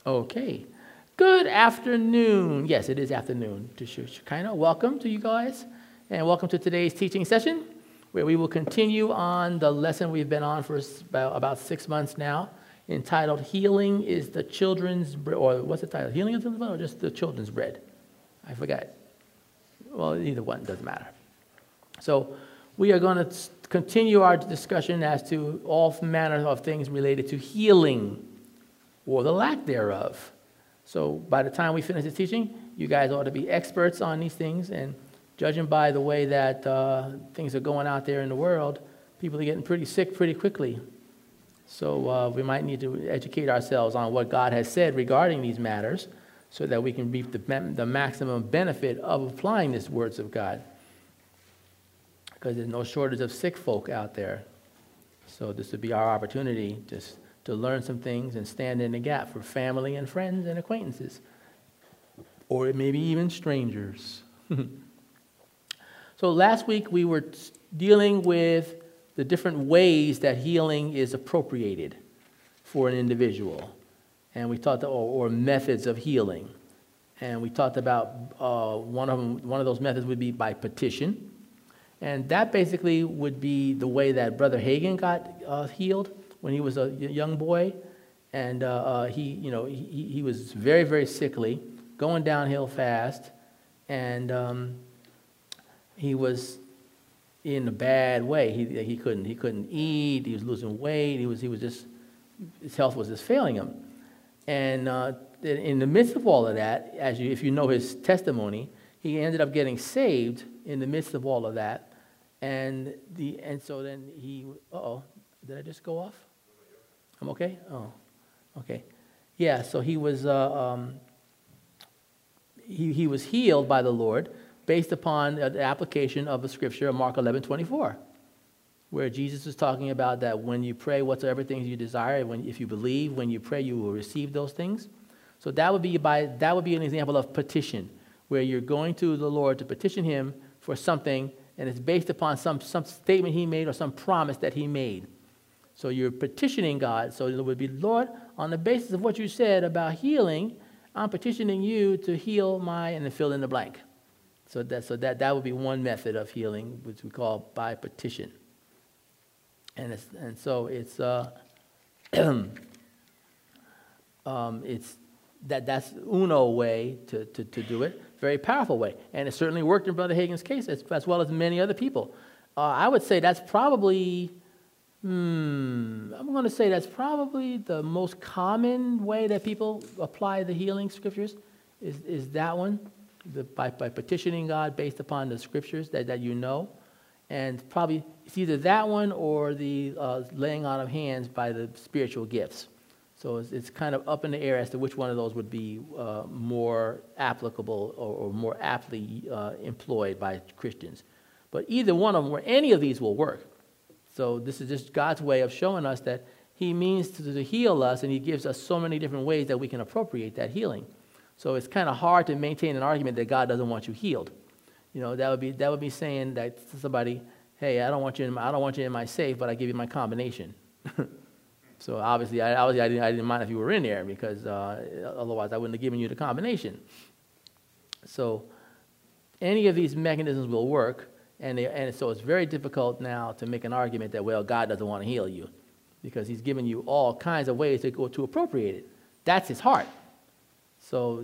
Okay. Good afternoon. Yes, it is afternoon to Shekinah. Welcome to you guys, and welcome to today's teaching session, where we will continue on the lesson we've been on for about 6 months now, entitled "Healing is the Children's Bread," or what's the title? Healing is the Children's Bread, or just the Children's Bread? I forgot. Well, either one doesn't matter. So we are going to continue our discussion as to all manner of things related to healing, or the lack thereof. So by the time we finish the teaching, you guys ought to be experts on these things, and judging by the way that things are going out there in the world, people are getting pretty sick pretty quickly. So we might need to educate ourselves on what God has said regarding these matters, so that we can reap the maximum benefit of applying these words of God. Because there's no shortage of sick folk out there. So this would be our opportunity to learn some things and stand in the gap for family and friends and acquaintances, or maybe even strangers. So last week we were dealing with the different ways that healing is appropriated for an individual, and we talked or methods of healing, and we talked about one of those methods would be by petition, and that basically would be the way that Brother Hagin got healed when he was a young boy, and he was very, very sickly, going downhill fast, and he was in a bad way. He couldn't eat. He was losing weight. He was just, his health was just failing him, and in the midst of all of that, if you know his testimony, he ended up getting saved in the midst of all of that, and so then he. Did I just go off? I'm okay? Oh, okay. Yeah, so he was he was healed by the Lord based upon the application of the scripture of Mark 11:24, where Jesus is talking about that when you pray, whatsoever things you desire, if you believe, when you pray, you will receive those things. So that would be an example of petition, where you're going to the Lord to petition Him for something, and it's based upon some statement He made or some promise that He made. So you're petitioning God. So it would be, Lord, on the basis of what you said about healing, I'm petitioning you to heal and then fill in the blank. So that would be one method of healing, which we call by petition. And so it's that's uno way to do it. Very powerful way, and it certainly worked in Brother Hagin's case as well as many other people. I would say that's probably. I'm going to say that's probably the most common way that people apply the healing scriptures is that one, by petitioning God based upon the scriptures that you know, and probably it's either that one or the laying on of hands by the spiritual gifts. So it's kind of up in the air as to which one of those would be more applicable or more aptly employed by Christians. But either one of them or any of these will work. So this is just God's way of showing us that He means to heal us, and He gives us so many different ways that we can appropriate that healing. So it's kind of hard to maintain an argument that God doesn't want you healed. You know, that would be saying that to somebody, hey, I don't want you in my safe, but I give you my combination. So obviously I didn't mind if you were in there, because otherwise I wouldn't have given you the combination. So any of these mechanisms will work. And so it's very difficult now to make an argument that, well, God doesn't want to heal you, because He's given you all kinds of ways to appropriate it. That's His heart. So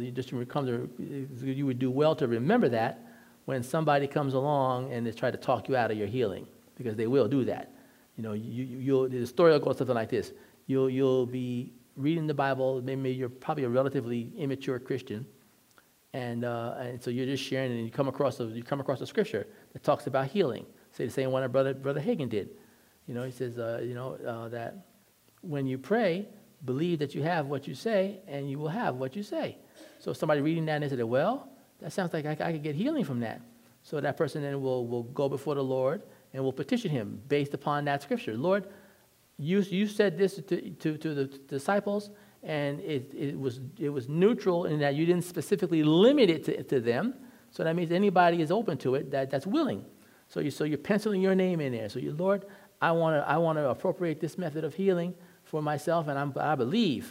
you would do well to remember that when somebody comes along and they try to talk you out of your healing, because they will do that. You know, the story will go something like this. You'll be reading the Bible. Maybe you're probably a relatively immature Christian. And so you're just sharing, and you come across a scripture that talks about healing. Say the same one that Brother Hagin did. You know, he says, that when you pray, believe that you have what you say, and you will have what you say. So somebody reading that and they said, well, that sounds like I could get healing from that. So that person then will go before the Lord and will petition Him based upon that scripture. Lord, you said this to the disciples, and it was neutral in that you didn't specifically limit it to them. So that means anybody is open to it that's willing. So you're penciling your name in there. So Lord, I want to appropriate this method of healing for myself, and I believe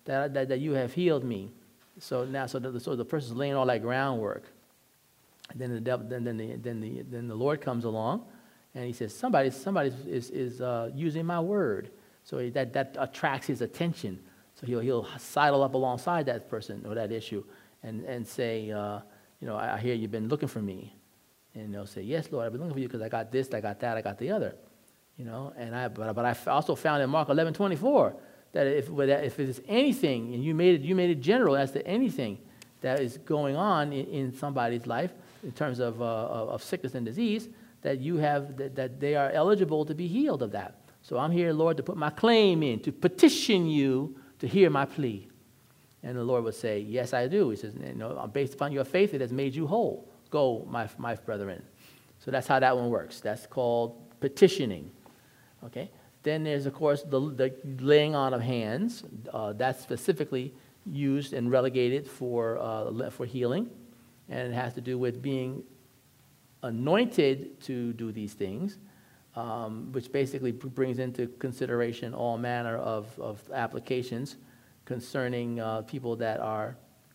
that you have healed me. So now, so the person's laying all that groundwork. And then the devil, then the Lord comes along, and he says, somebody is using my word. So that attracts his attention. So he'll sidle up alongside that person or that issue, and say, I hear you've been looking for me. And they'll say, yes, Lord, I've been looking for you because I got this, I got that, I got the other. But I also found in Mark 11:24 that if it's anything, and you made it general as to anything that is going on in somebody's life in terms of sickness and disease, that they are eligible to be healed of that. So I'm here, Lord, to put my claim in, to petition you to hear my plea. And the Lord would say, yes, I do. He says, based upon your faith, it has made you whole. Go, my brethren. So that's how that one works. That's called petitioning. Okay. Then there's, of course, the laying on of hands. That's specifically used and relegated for healing. And it has to do with being anointed to do these things, which basically brings into consideration all manner of applications concerning people that are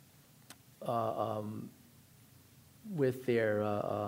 with their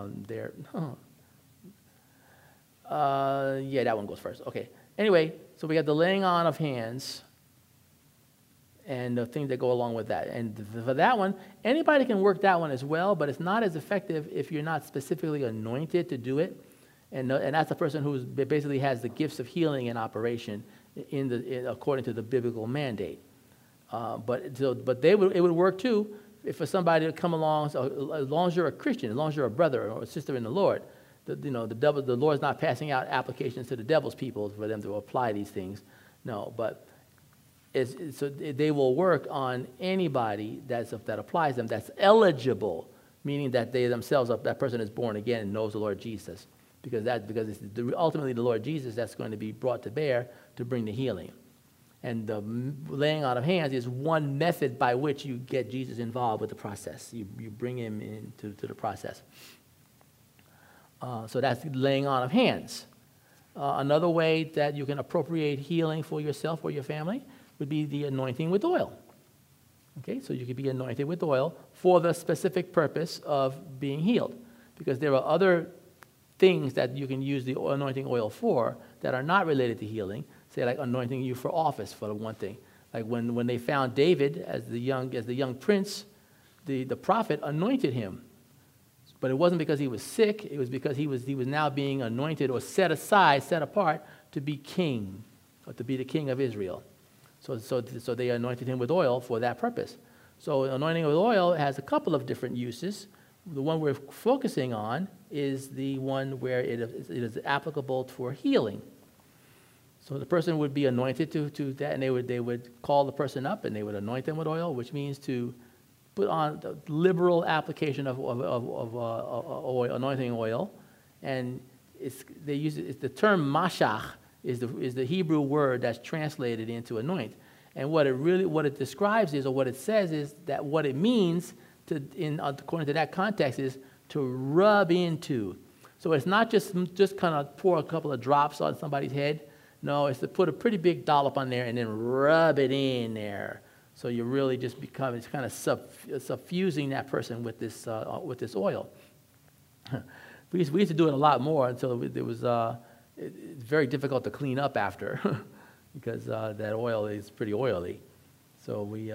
that one goes first. Okay. Anyway, so we got the laying on of hands and the things that go along with that. And for that one, anybody can work that one as well, but it's not as effective if you're not specifically anointed to do it. And that's the person who basically has the gifts of healing in operation according to the biblical mandate. But it would work too if for somebody to come along, so as long as you're a Christian, as long as you're a brother or a sister in the Lord, the Lord's not passing out applications to the devil's people for them to apply these things. No, but so they will work on anybody that applies them that's eligible, meaning that they themselves, that person is born again and knows the Lord Jesus, because it's ultimately the Lord Jesus that's going to be brought to bear to bring the healing. And the laying on of hands is one method by which you get Jesus involved with the process. You bring him into the process. So that's laying on of hands. Another way that you can appropriate healing for yourself or your family would be the anointing with oil. Okay, so you could be anointed with oil for the specific purpose of being healed. Because there are other things that you can use the anointing oil for that are not related to healing. Say, like anointing you for office, for one thing. Like when they found David as the young prince, the prophet anointed him. But it wasn't because he was sick. It was because he was now being anointed or set apart to be king, or to be the king of Israel. So they anointed him with oil for that purpose. So anointing with oil has a couple of different uses. The one we're focusing on is the one where it is applicable for healing. So the person would be anointed to that, and they would call the person up and they would anoint them with oil, which means to put on the liberal application of oil, anointing oil, and the term mashach is the Hebrew word that's translated into anoint, and what it describes is, or what it says is that what it means according to that context is to rub into. So it's not just kind of pour a couple of drops on somebody's head. No, it's to put a pretty big dollop on there and then rub it in there. So you really just it's kind of suffusing that person with this oil. We used to do it a lot more until it was it's very difficult to clean up after because that oil is pretty oily. So we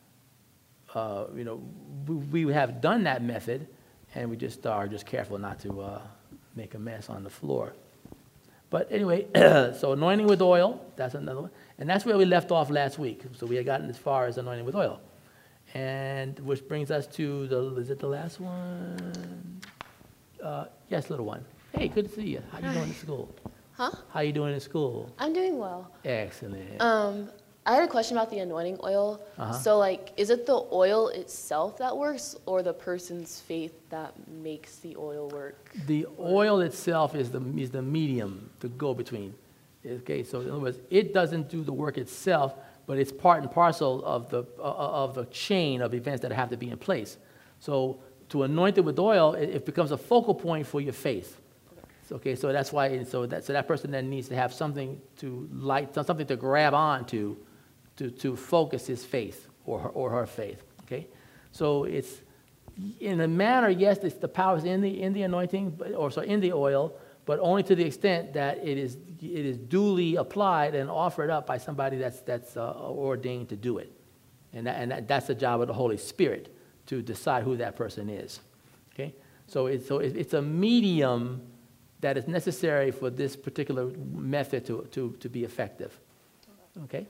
have done that method, and we just are just careful not to make a mess on the floor. But anyway, so anointing with oil, that's another one. And that's where we left off last week. So we had gotten as far as anointing with oil. And which brings us to is it the last one? Yes, little one. Hey, good to see you. How you doing in school? Huh? How you doing in school? I'm doing well. Excellent. I had a question about the anointing oil. Uh-huh. So, is it the oil itself that works, or the person's faith that makes the oil work? The oil itself is the medium to go between. Okay, so in other words, it doesn't do the work itself, but it's part and parcel of the chain of events that have to be in place. So to anoint it with oil, it becomes a focal point for your faith. Okay, so that's why. So that person then needs to have something to grab onto to focus his faith or her faith. Okay, so it's in a manner, yes, it's the power is in the anointing, in the oil, but only to the extent that it is duly applied and offered up by somebody that's ordained to do it, and that's the job of the Holy Spirit to decide who that person is. Okay, so it's a medium that is necessary for this particular method to be effective. Okay.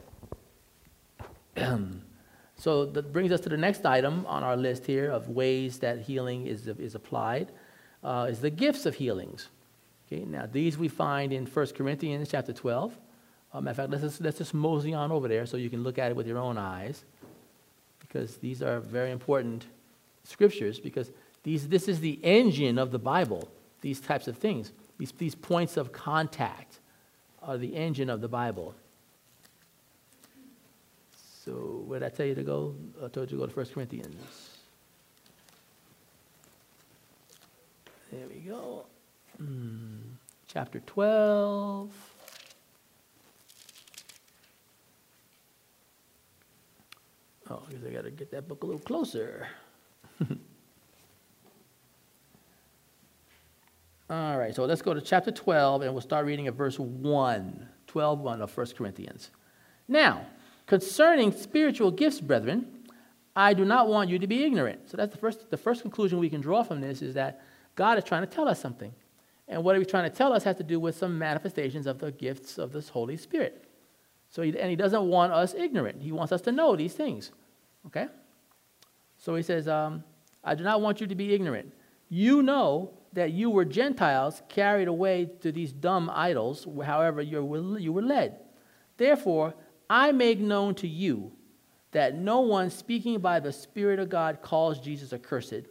So that brings us to the next item on our list here of ways that healing is applied, is the gifts of healings. Okay, now these we find in 1 Corinthians chapter 12. Matter of fact, let's just mosey on over there so you can look at it with your own eyes, because these are very important scriptures, because this is the engine of the Bible. These types of things, these points of contact are the engine of the Bible. So where did I tell you to go? I told you to go to 1 Corinthians. There we go. Chapter 12. Oh, I guess I got to get that book a little closer. All right, so let's go to chapter 12, and we'll start reading at verse 1, 12:1 of 1 Corinthians. Now, concerning spiritual gifts, brethren, I do not want you to be ignorant. So that's the first conclusion we can draw from this, is that God is trying to tell us something. And what he's trying to tell us has to do with some manifestations of the gifts of this Holy Spirit. So he doesn't want us ignorant. He wants us to know these things. Okay? So he says, I do not want you to be ignorant. You know that you were Gentiles carried away to these dumb idols, however you were led. Therefore, I make known to you that no one speaking by the Spirit of God calls Jesus accursed,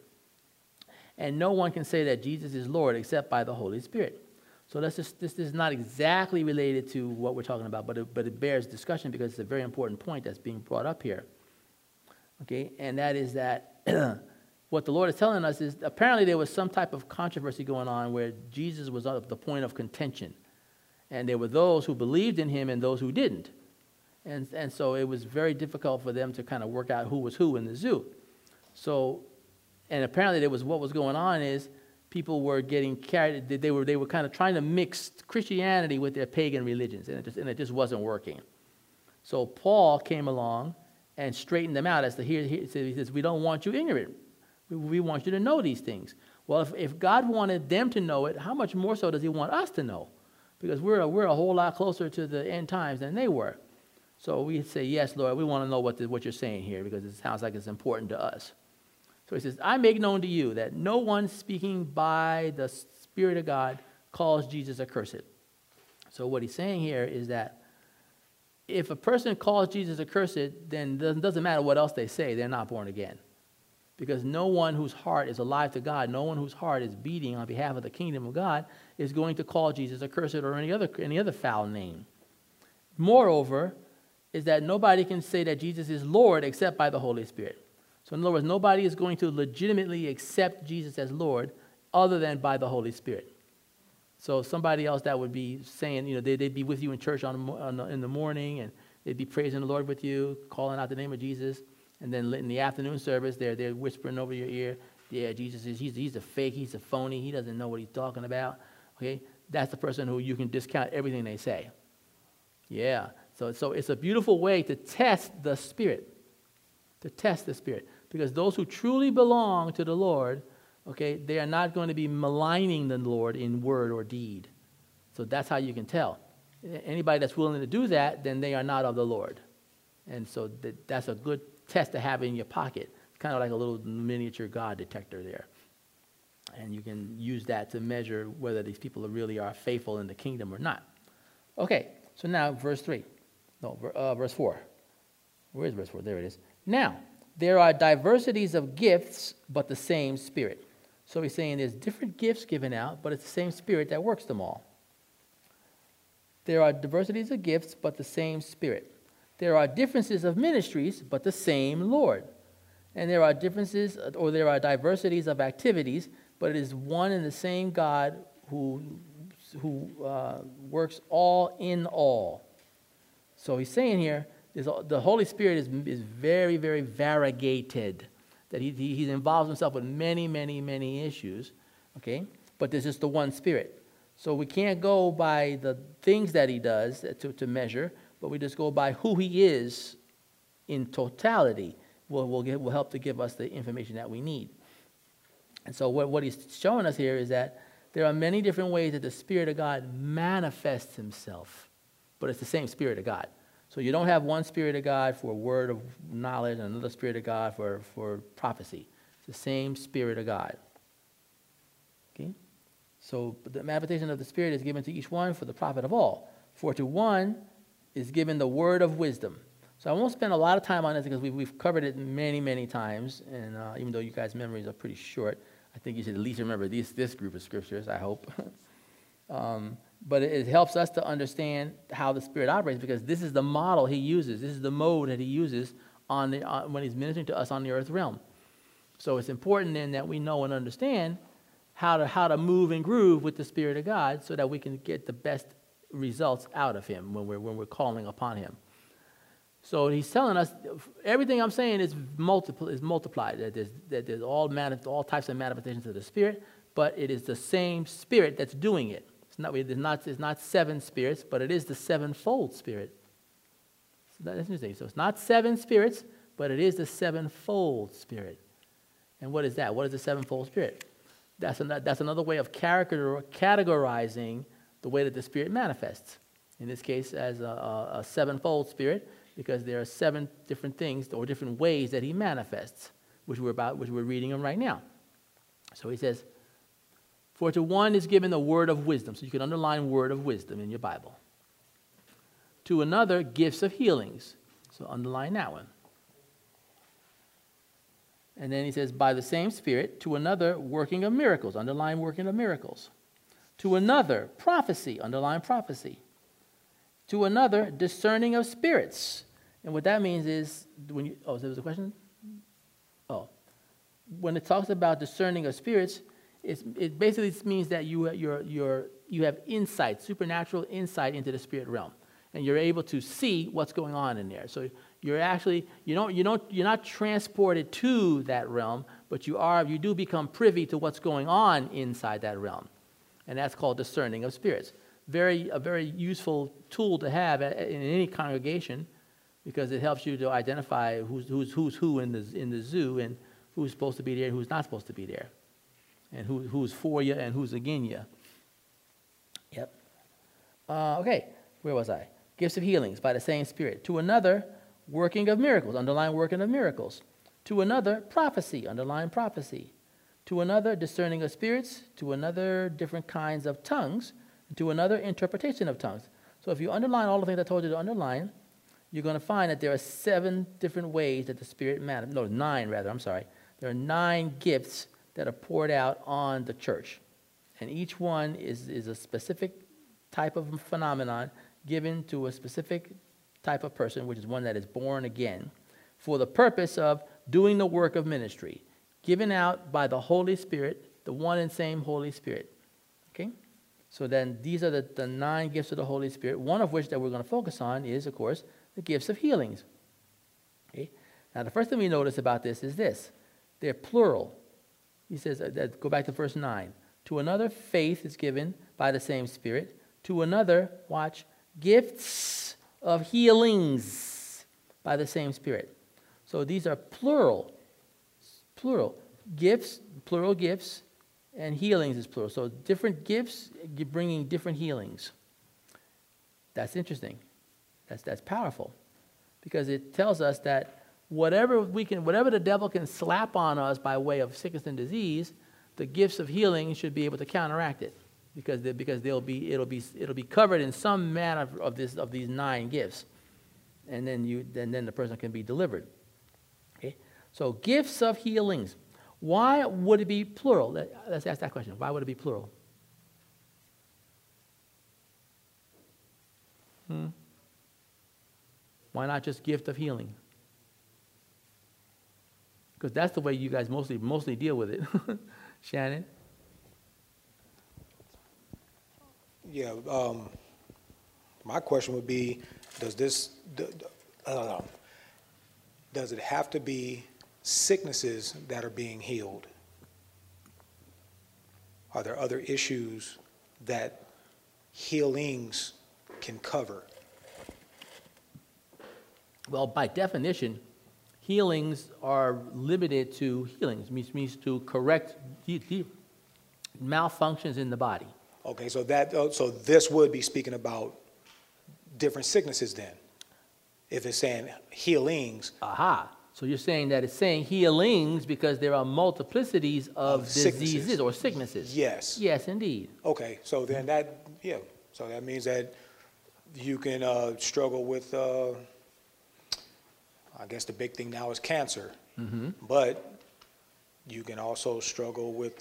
and no one can say that Jesus is Lord except by the Holy Spirit. So this is not exactly related to what we're talking about, but it bears discussion because it's a very important point that's being brought up here. Okay, and that is that what the Lord is telling us is apparently there was some type of controversy going on where Jesus was at the point of contention, and there were those who believed in him and those who didn't. And so it was very difficult for them to kind of work out who was who in the zoo. So, and apparently what was going on is people were getting carried, they were kind of trying to mix Christianity with their pagan religions, and it just wasn't working. So Paul came along and straightened them out as to he says, we don't want you ignorant. We want you to know these things. Well, if God wanted them to know it, how much more so does he want us to know? Because we're a whole lot closer to the end times than they were. So we say, yes, Lord, we want to know what you're saying here, because it sounds like it's important to us. So he says, I make known to you that no one speaking by the Spirit of God calls Jesus accursed. So what he's saying here is that if a person calls Jesus accursed, then it doesn't matter what else they say, they're not born again. Because no one whose heart is alive to God, no one whose heart is beating on behalf of the kingdom of God is going to call Jesus accursed or any other foul name. Moreover, is that nobody can say that Jesus is Lord except by the Holy Spirit. So in other words, nobody is going to legitimately accept Jesus as Lord other than by the Holy Spirit. So somebody else that would be saying, they'd be with you in church in the morning, and they'd be praising the Lord with you, calling out the name of Jesus, and then in the afternoon service, they're whispering over your ear, yeah, Jesus he's a fake, he's a phony, he doesn't know what he's talking about. Okay, that's the person who you can discount everything they say. Yeah. So it's a beautiful way to test the Spirit. To test the Spirit. Because those who truly belong to the Lord, okay, they are not going to be maligning the Lord in word or deed. So that's how you can tell. Anybody that's willing to do that, then they are not of the Lord. And so that's a good test to have in your pocket. It's kind of like a little miniature God detector there. And you can use that to measure whether these people really are faithful in the kingdom or not. Okay, so now verse 4. Where is verse 4? There it is. Now, there are diversities of gifts, but the same Spirit. So he's saying there's different gifts given out, but it's the same Spirit that works them all. There are diversities of gifts, but the same Spirit. There are differences of ministries, but the same Lord. And there are diversities of activities, but it is one and the same God who works all in all. So he's saying here the Holy Spirit is very, very variegated, that he involves himself with many, many, many issues, okay? But there's just the one Spirit. So we can't go by the things that he does to measure, but we just go by who he is in totality. Will help to give us the information that we need. And so what he's showing us here is that there are many different ways that the Spirit of God manifests himself, but it's the same Spirit of God. So you don't have one Spirit of God for word of knowledge and another Spirit of God for prophecy. It's the same Spirit of God. Okay? So the manifestation of the Spirit is given to each one for the profit of all. For to one is given the word of wisdom. So I won't spend a lot of time on this because we've covered it many, many times. And even though you guys' memories are pretty short, I think you should at least remember this group of scriptures, I hope. But it helps us to understand how the Spirit operates, because this is the model he uses. This is the mode that he uses when he's ministering to us on the earth realm. So it's important then that we know and understand how to move and groove with the Spirit of God so that we can get the best results out of him when we're calling upon him. So he's telling us everything I'm saying is multiplied. That there's all types of manifestations of the Spirit, but it is the same Spirit that's doing it. It's not seven spirits, but it is the sevenfold Spirit. So that's interesting. So it's not seven spirits, but it is the sevenfold Spirit. And what is that? What is the sevenfold Spirit? That's another way of categorizing the way that the Spirit manifests. In this case, as a sevenfold Spirit, because there are 7 different things or different ways that he manifests, which we're reading them right now. So he says, for to one is given the word of wisdom. So you can underline word of wisdom in your Bible. To another, gifts of healings. So underline that one. And then he says, by the same Spirit, to another, working of miracles. Underline working of miracles. To another, prophecy. Underline prophecy. To another, discerning of spirits. And what that means is, so there was a question? Oh. When it talks about discerning of spirits, it basically means that you have insight, supernatural insight into the spirit realm, and you're able to see what's going on in there. So you're not transported to that realm, but you do become privy to what's going on inside that realm, and that's called discerning of spirits. A very useful tool to have in any congregation, because it helps you to identify who's who in the zoo, and who's supposed to be there and who's not supposed to be there, and who's for you and who's against you. Yep. Okay, where was I? Gifts of healings by the same Spirit. To another, working of miracles. Underline working of miracles. To another, prophecy. Underline prophecy. To another, discerning of spirits. To another, different kinds of tongues. To another, interpretation of tongues. So if you underline all the things I told you to underline, you're going to find that there are 7 different ways that the Spirit manifests. No, 9 rather, I'm sorry. There are 9 gifts that are poured out on the church. And each one is a specific type of phenomenon given to a specific type of person, which is one that is born again, for the purpose of doing the work of ministry, given out by the Holy Spirit, the one and same Holy Spirit. Okay? So then these are the 9 gifts of the Holy Spirit, one of which that we're going to focus on is, of course, the gifts of healings. Okay? Now, the first thing we notice about this is this. They're plural. He says, go back to verse 9. To another, faith is given by the same Spirit. To another, watch, gifts of healings by the same Spirit. So these are plural. Gifts, plural gifts, and healings is plural. So different gifts bringing different healings. That's interesting. That's powerful, because it tells us that whatever the devil can slap on us by way of sickness and disease, the gifts of healing should be able to counteract it, because it'll be covered in some manner of these 9 gifts, and then the person can be delivered. Okay, so gifts of healings. Why would it be plural? Let's ask that question. Why would it be plural? Why not just gift of healing? Because that's the way you guys mostly deal with it. Shannon? Yeah, my question would be, does this, Does it have to be sicknesses that are being healed? Are there other issues that healings can cover? Well, by definition, healings are limited to healings, means to correct the malfunctions in the body. Okay, so so this would be speaking about different sicknesses then, if it's saying healings. Aha. So you're saying that it's saying healings because there are multiplicities of diseases sicknesses. or sicknesses. Yes. Yes, indeed. Okay, so then so that means that you can struggle with, I guess the big thing now is cancer, but you can also struggle with,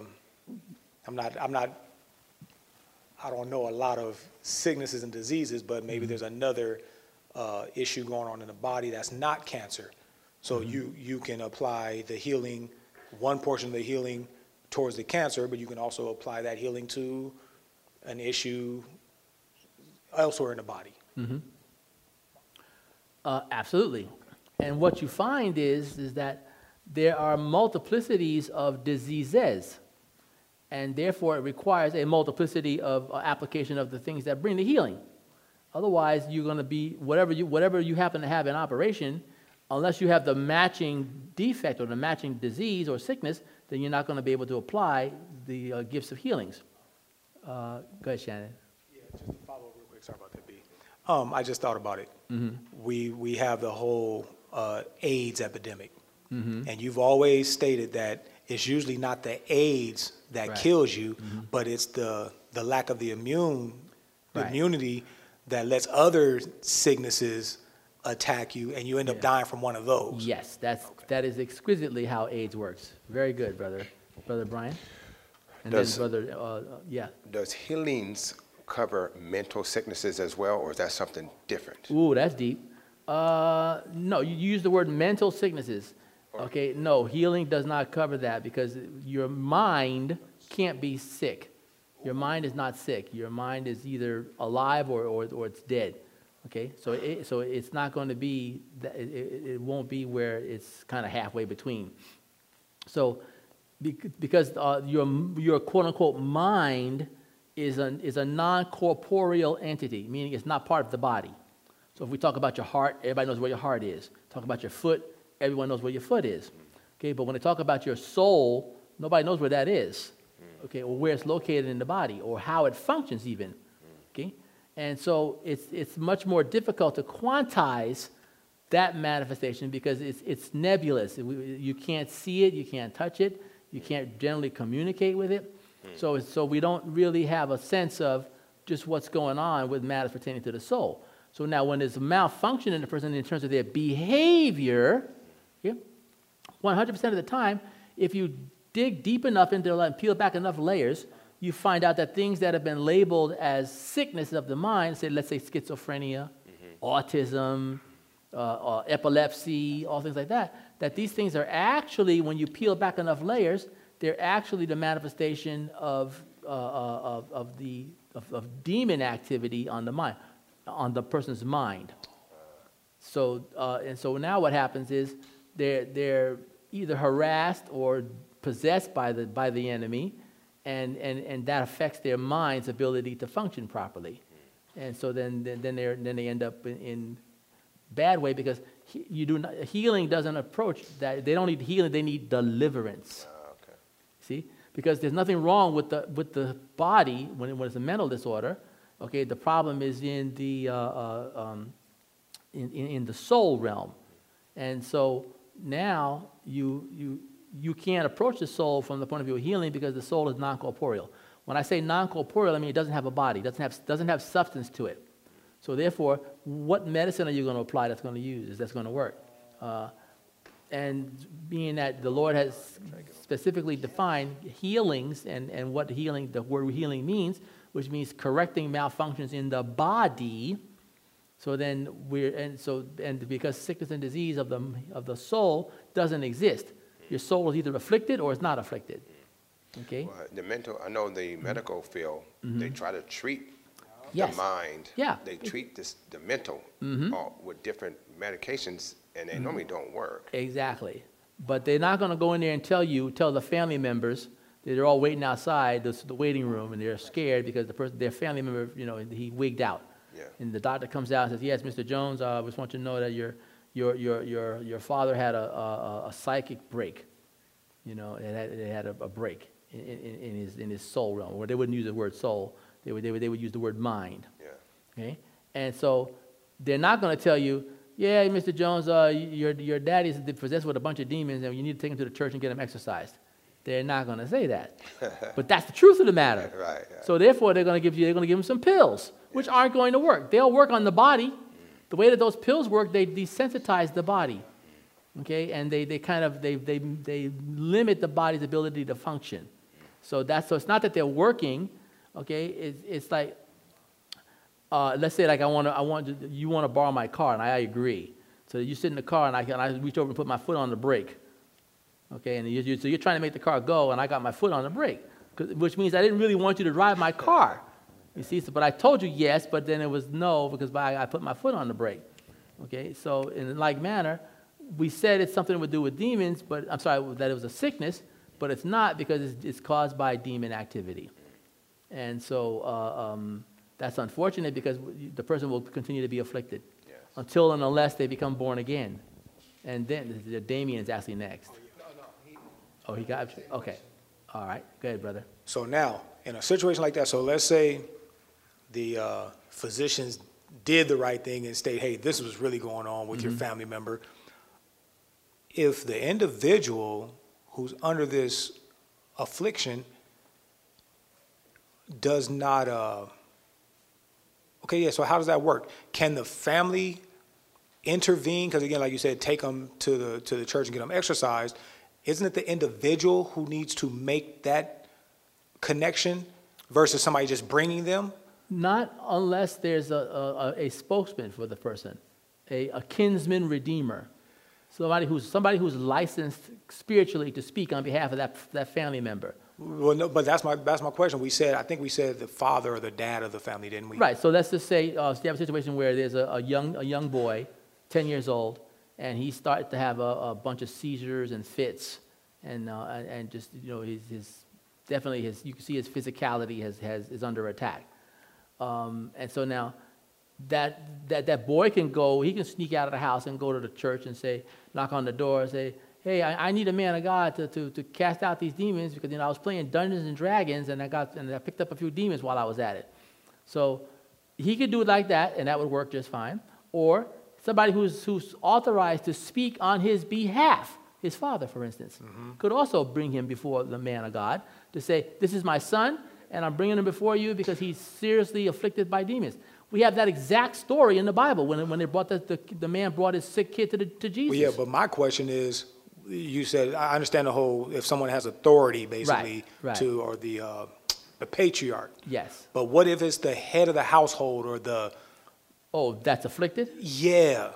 I don't know a lot of sicknesses and diseases, but maybe there's another issue going on in the body that's not cancer. So you can apply the healing, one portion of the healing towards the cancer, but you can also apply that healing to an issue elsewhere in the body. Absolutely. And what you find is that there are multiplicities of diseases, and therefore it requires a multiplicity of application of the things that bring the healing. Otherwise, you're going to be, whatever you happen to have in operation, unless you have the matching defect or the matching disease or sickness, then you're not going to be able to apply the gifts of healings. Go ahead, Shannon. Yeah, just to follow up real quick. Sorry about that, B. I just thought about it. We have the whole AIDS epidemic, and you've always stated that it's usually not the AIDS that kills you, but it's the lack of the immunity that lets other sicknesses attack you, and you end up dying from one of those. Yes, that is exquisitely how AIDS works. Very good, brother Brian. And then brother, Does healings cover mental sicknesses as well, or is that something different? Ooh, that's deep. No, you use the word mental sicknesses. Okay, no, healing does not cover that because your mind can't be sick. Your mind is not sick. Your mind is either alive or it's dead. Okay, so it's not going to be that it won't be where it's kind of halfway between. So because your quote unquote mind is a non-corporeal entity, meaning it's not part of the body. So if we talk about your heart, everybody knows where your heart is. Talk about your foot, everyone knows where your foot is. Okay, but when they talk about your soul, nobody knows where that is. Okay, or where it's located in the body, or how it functions even. Okay, and so it's much more difficult to quantize that manifestation because it's nebulous. You can't see it, you can't touch it, you can't generally communicate with it. So we don't really have a sense of just what's going on with matters pertaining to the soul. So now when there's a malfunction in the person in terms of their behavior, 100% of the time, if you dig deep enough into and peel back enough layers, you find out that things that have been labeled as sicknesses of the mind, let's say schizophrenia, autism, epilepsy, all things like that these things are actually, when you peel back enough layers, they're actually the manifestation of demon activity on the mind, on the person's mind. So now what happens is they're either harassed or possessed by the enemy, and that affects their mind's ability to function properly. And so then they end up in bad way because healing doesn't approach that. They don't need healing; they need deliverance. Okay. See, because there's nothing wrong with the body when it's a mental disorder. Okay, the problem is in the in the soul realm, and so now you can't approach the soul from the point of view of healing because the soul is non-corporeal. When I say non-corporeal, I mean it doesn't have a body, doesn't have substance to it. So therefore, what medicine are you going to apply that's going to work? And being that the Lord has specifically defined healings and what the word healing means, which means correcting malfunctions in the body. So then because sickness and disease of the soul doesn't exist. Your soul is either afflicted or it's not afflicted. Okay? Well, I know the medical field, they try to treat Yes. the mind. Yeah. They treat the mental with different medications, and they normally don't work. Exactly. But they're not going to go in there and tell the family members that they're all waiting outside the waiting room, and they're scared because their family member, he wigged out. Yeah. And the doctor comes out and says, "Yes, Mr. Jones, I just want you to know that your father had a psychic break. It had a break in his soul realm." Or they wouldn't use the word soul. They would use the word mind. Yeah. Okay. And so they're not going to tell you, "Yeah, Mr. Jones, your daddy's possessed with a bunch of demons, and you need to take him to the church and get him exorcised." They're not going to say that, but that's the truth of the matter. Right. Yeah. So therefore, they're going to give him some pills, which aren't going to work. They'll work on the body. The way that those pills work, they desensitize the body, okay, and they limit the body's ability to function. So it's not that they're working, okay. It's like, let's say like you want to borrow my car, and I agree. So you sit in the car, and I reach over and put my foot on the brake. Okay, and so you're trying to make the car go, and I got my foot on the brake, which means I didn't really want you to drive my car. You see, but I told you yes, but then it was no because I put my foot on the brake. Okay, so in like manner, we said it's something to do with demons, but I'm sorry that it was a sickness, but it's not because it's caused by demon activity. And so that's unfortunate because the person will continue to be afflicted until and unless they become born again. And then Damien is actually next. Oh, he got you? Okay. All right. Go ahead, brother. So now, in a situation like that, so let's say the physicians did the right thing and state, hey, this was really going on with your family member. If the individual who's under this affliction does not, so how does that work? Can the family intervene? Because again, like you said, take them to the church and get them exorcised. Isn't it the individual who needs to make that connection versus somebody just bringing them? Not unless there's a spokesman for the person, a kinsman redeemer, somebody who's licensed spiritually to speak on behalf of that family member. Well, no, but that's my question. I think we said the father or the dad of the family, didn't we? Right. So let's just say you have a situation where there's a young boy, 10 years old, and he started to have a bunch of seizures and fits, and just his you can see his physicality is under attack, and so now that boy he can sneak out of the house and go to the church and knock on the door and say, "Hey, I need a man of God to cast out these demons because I was playing Dungeons and Dragons and I picked up a few demons while I was at it." So he could do it like that, and that would work just fine. Or somebody who's authorized to speak on his behalf, his father, for instance, could also bring him before the man of God to say, "This is my son, and I'm bringing him before you because he's seriously afflicted by demons." We have that exact story in the Bible when they brought the man brought his sick kid to Jesus. Well, yeah, but my question is, you said I understand the whole if someone has authority basically right. or the patriarch. Yes. But what if it's the head of the household or the that's afflicted? Yeah.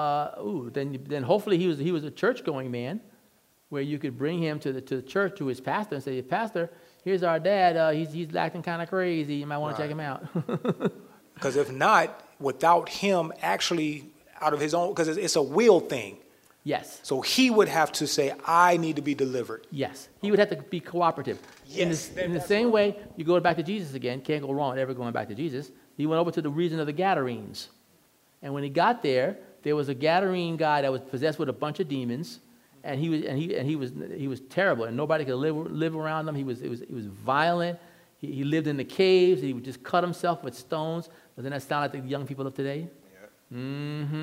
Then hopefully he was a church-going man, where you could bring him to the church, to his pastor, and say, "Pastor, here's our dad. He's acting kind of crazy. You might want to check him out." Because if not, without him actually out of his own, because it's a will thing. Yes. So he would have to say, "I need to be delivered." Yes. He would have to be cooperative. Yes. In the same way, you go back to Jesus again. Can't go wrong with ever going back to Jesus. He went over to the region of the Gadarenes, and when he got there was a Gadarene guy that was possessed with a bunch of demons, and he was terrible, and nobody could live around him. He was violent. He lived in the caves. He would just cut himself with stones. Doesn't that sound like the young people of today? Yeah. Mm-hmm.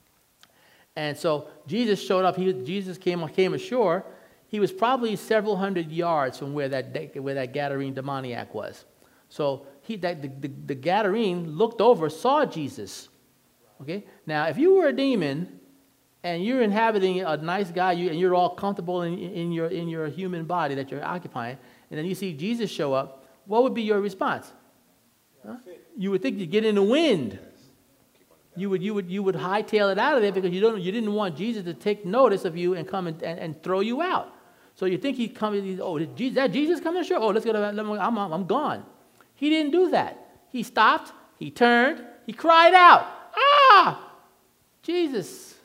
And so Jesus showed up. Jesus came ashore. He was probably several hundred yards from where that Gadarene demoniac was. So the Gadarene looked over, saw Jesus. Okay. Now, if you were a demon and you're inhabiting a nice guy, and you're all comfortable in your human body that you're occupying, and then you see Jesus show up, what would be your response? Huh? You would think you'd get in the wind. You would hightail it out of there because you didn't want Jesus to take notice of you and come and throw you out. So you think he'd come. Is that Jesus coming ashore? Oh, let's go. I'm gone. He didn't do that. He stopped. He turned, he cried out, "Ah, Jesus."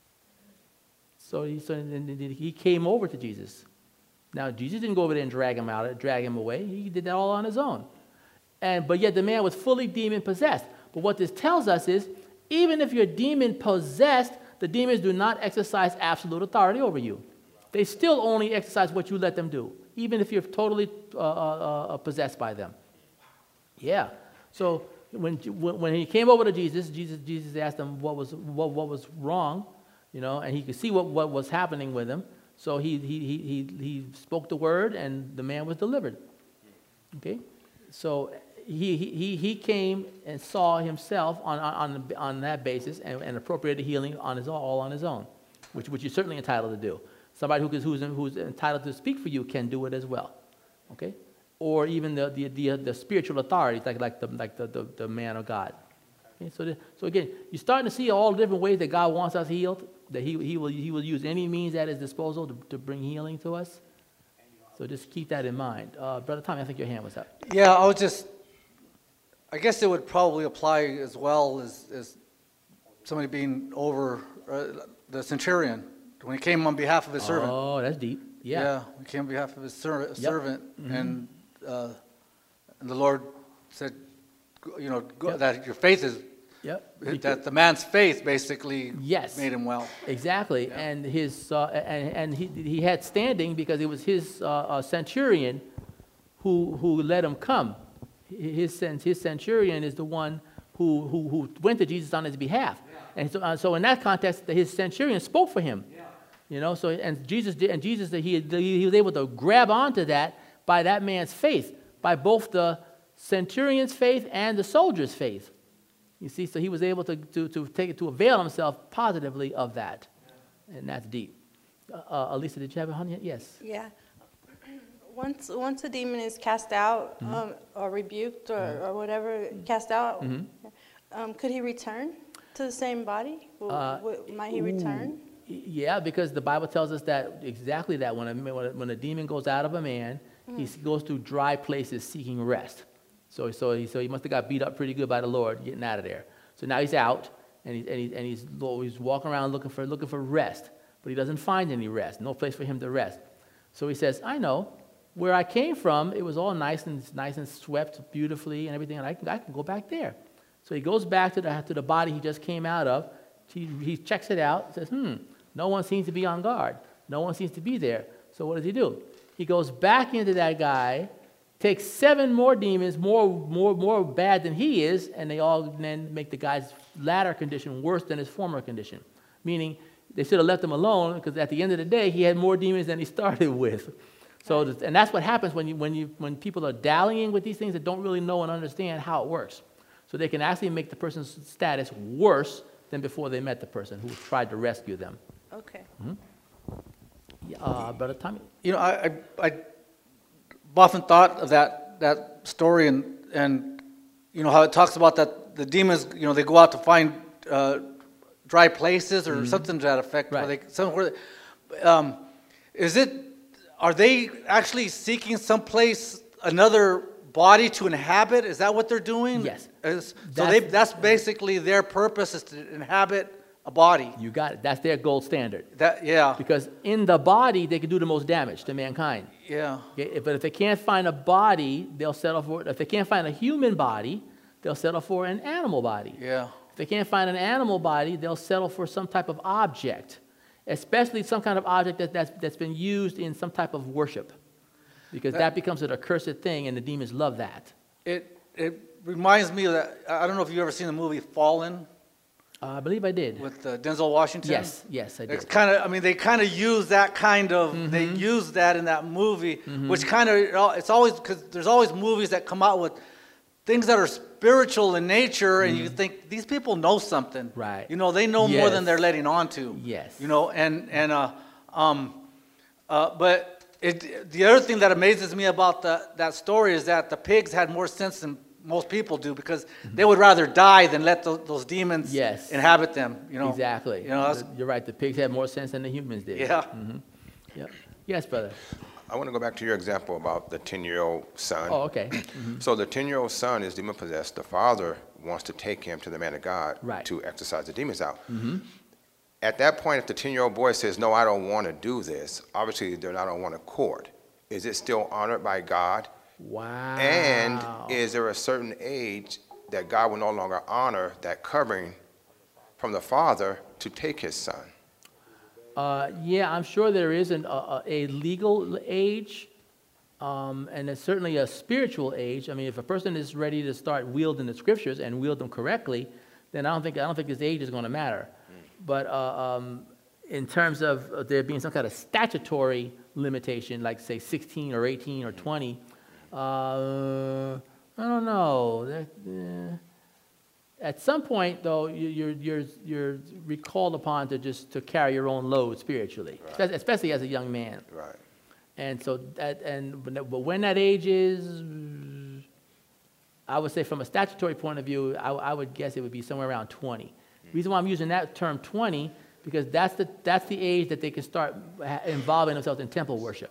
So he came over to Jesus. Now, Jesus didn't go over there and drag him away. He did that all on his own. But yet the man was fully demon-possessed. But what this tells us is, even if you're demon-possessed, the demons do not exercise absolute authority over you. They still only exercise what you let them do, even if you're totally possessed by them. Yeah. So when he came over to Jesus asked him what was wrong, and he could see what was happening with him. So he spoke the word, and the man was delivered. Okay. So he came and saw himself on that basis and appropriated healing all on his own, which you're certainly entitled to do. Somebody who's entitled to speak for you can do it as well, okay? Or even the spiritual authorities like the man of God. Okay? So again, you're starting to see all the different ways that God wants us healed. That He will use any means at His disposal to bring healing to us. So just keep that in mind, Brother Tommy. I think your hand was up. Yeah, I guess it would probably apply as well as somebody being over the centurion when he came on behalf of his servant. Oh, that's deep. Yeah. Yeah, he came on behalf of his servant, Mm-hmm. and the Lord said, that your faith is. Yep. That the man's faith basically Yes. made him well. Exactly, Yeah. and his and he had standing because it was his centurion who let him come. His centurion is the one who went to Jesus on his behalf, and so in that context, his centurion spoke for him. So Jesus he was able to grab onto that by that man's faith, by both the centurion's faith and the soldier's faith. You see, so he was able to take it to avail himself positively of that, and that's deep. Elisa, did you have a honey? Yes. Yeah. Once a demon is cast out, or rebuked, or whatever, cast out, could he return to the same body? Might he return? Yeah, because the Bible tells us that exactly that when a demon goes out of a man, he goes through dry places seeking rest. So he must have got beat up pretty good by the Lord getting out of there. So now he's out, and he's walking around looking for rest, but he doesn't find any rest, no place for him to rest. So he says, "I know where I came from. It was all nice and swept beautifully and everything, and I can go back there." So he goes back to the body he just came out of. He checks it out. Says, "No one seems to be on guard. No one seems to be there." So what does he do? He goes back into that guy. Takes 7 more demons, more bad than he is, and they all then make the guy's latter condition worse than his former condition. Meaning, they should have left him alone because at the end of the day, he had more demons than he started with. So, and that's what happens when people are dallying with these things that don't really know and understand how it works. So they can actually make the person's status worse than before they met the person who tried to rescue them. Okay. Brother Tommy. I often thought of that story and how it talks about that the demons, they go out to find dry places or something to that effect. Right. Are they actually seeking someplace, another body to inhabit? Is that what they're doing? Yes. That's basically their purpose, is to inhabit a body. You got it. That's their gold standard. Yeah. Because in the body, they can do the most damage to mankind. Yeah. Okay? But if they can't find a body, they'll settle for it. If they can't find a human body, they'll settle for an animal body. Yeah. If they can't find an animal body, they'll settle for some type of object, especially some kind of object that's been used in some type of worship, because that becomes an accursed thing, and the demons love that. It reminds me of that. I don't know if you've ever seen the movie Fallen. I believe I did. With Denzel Washington? Yes, I did. It's they kind of use that kind of, they use that in that movie, which kind of, it's always, because there's always movies that come out with things that are spiritual in nature, and you think, these people know something. Right. They know more than they're letting on to. Yes. But the other thing that amazes me about that story is that the pigs had more sense than most people do, because they would rather die than let those demons inhabit them. Exactly. You're right. The pigs had more sense than the humans did. Yeah. Yeah. Yes, brother. I want to go back to your example about the 10-year-old son. Oh, okay. So the 10-year-old son is demon-possessed. The father wants to take him to the man of God Right. to exorcise the demons out. At that point, if the 10-year-old boy says, no, I don't want to do this, obviously they're not on one accord. Is it still honored by God? Wow. And is there a certain age that God will no longer honor that covering from the father to take his son? Yeah, I'm sure there is a legal age, and there's certainly a spiritual age. I mean, if a person is ready to start wielding the scriptures and wield them correctly, then I don't think his age is going to matter. But in terms of there being some kind of statutory limitation, like say 16 or 18 or 20, I don't know. At some point, though, you're recalled upon to carry your own load spiritually, Right. especially as a young man. Right. And so but when that age is, I would say from a statutory point of view, I would guess it would be somewhere around 20. The reason why I'm using that term 20, because that's the age that they can start involving themselves in temple worship.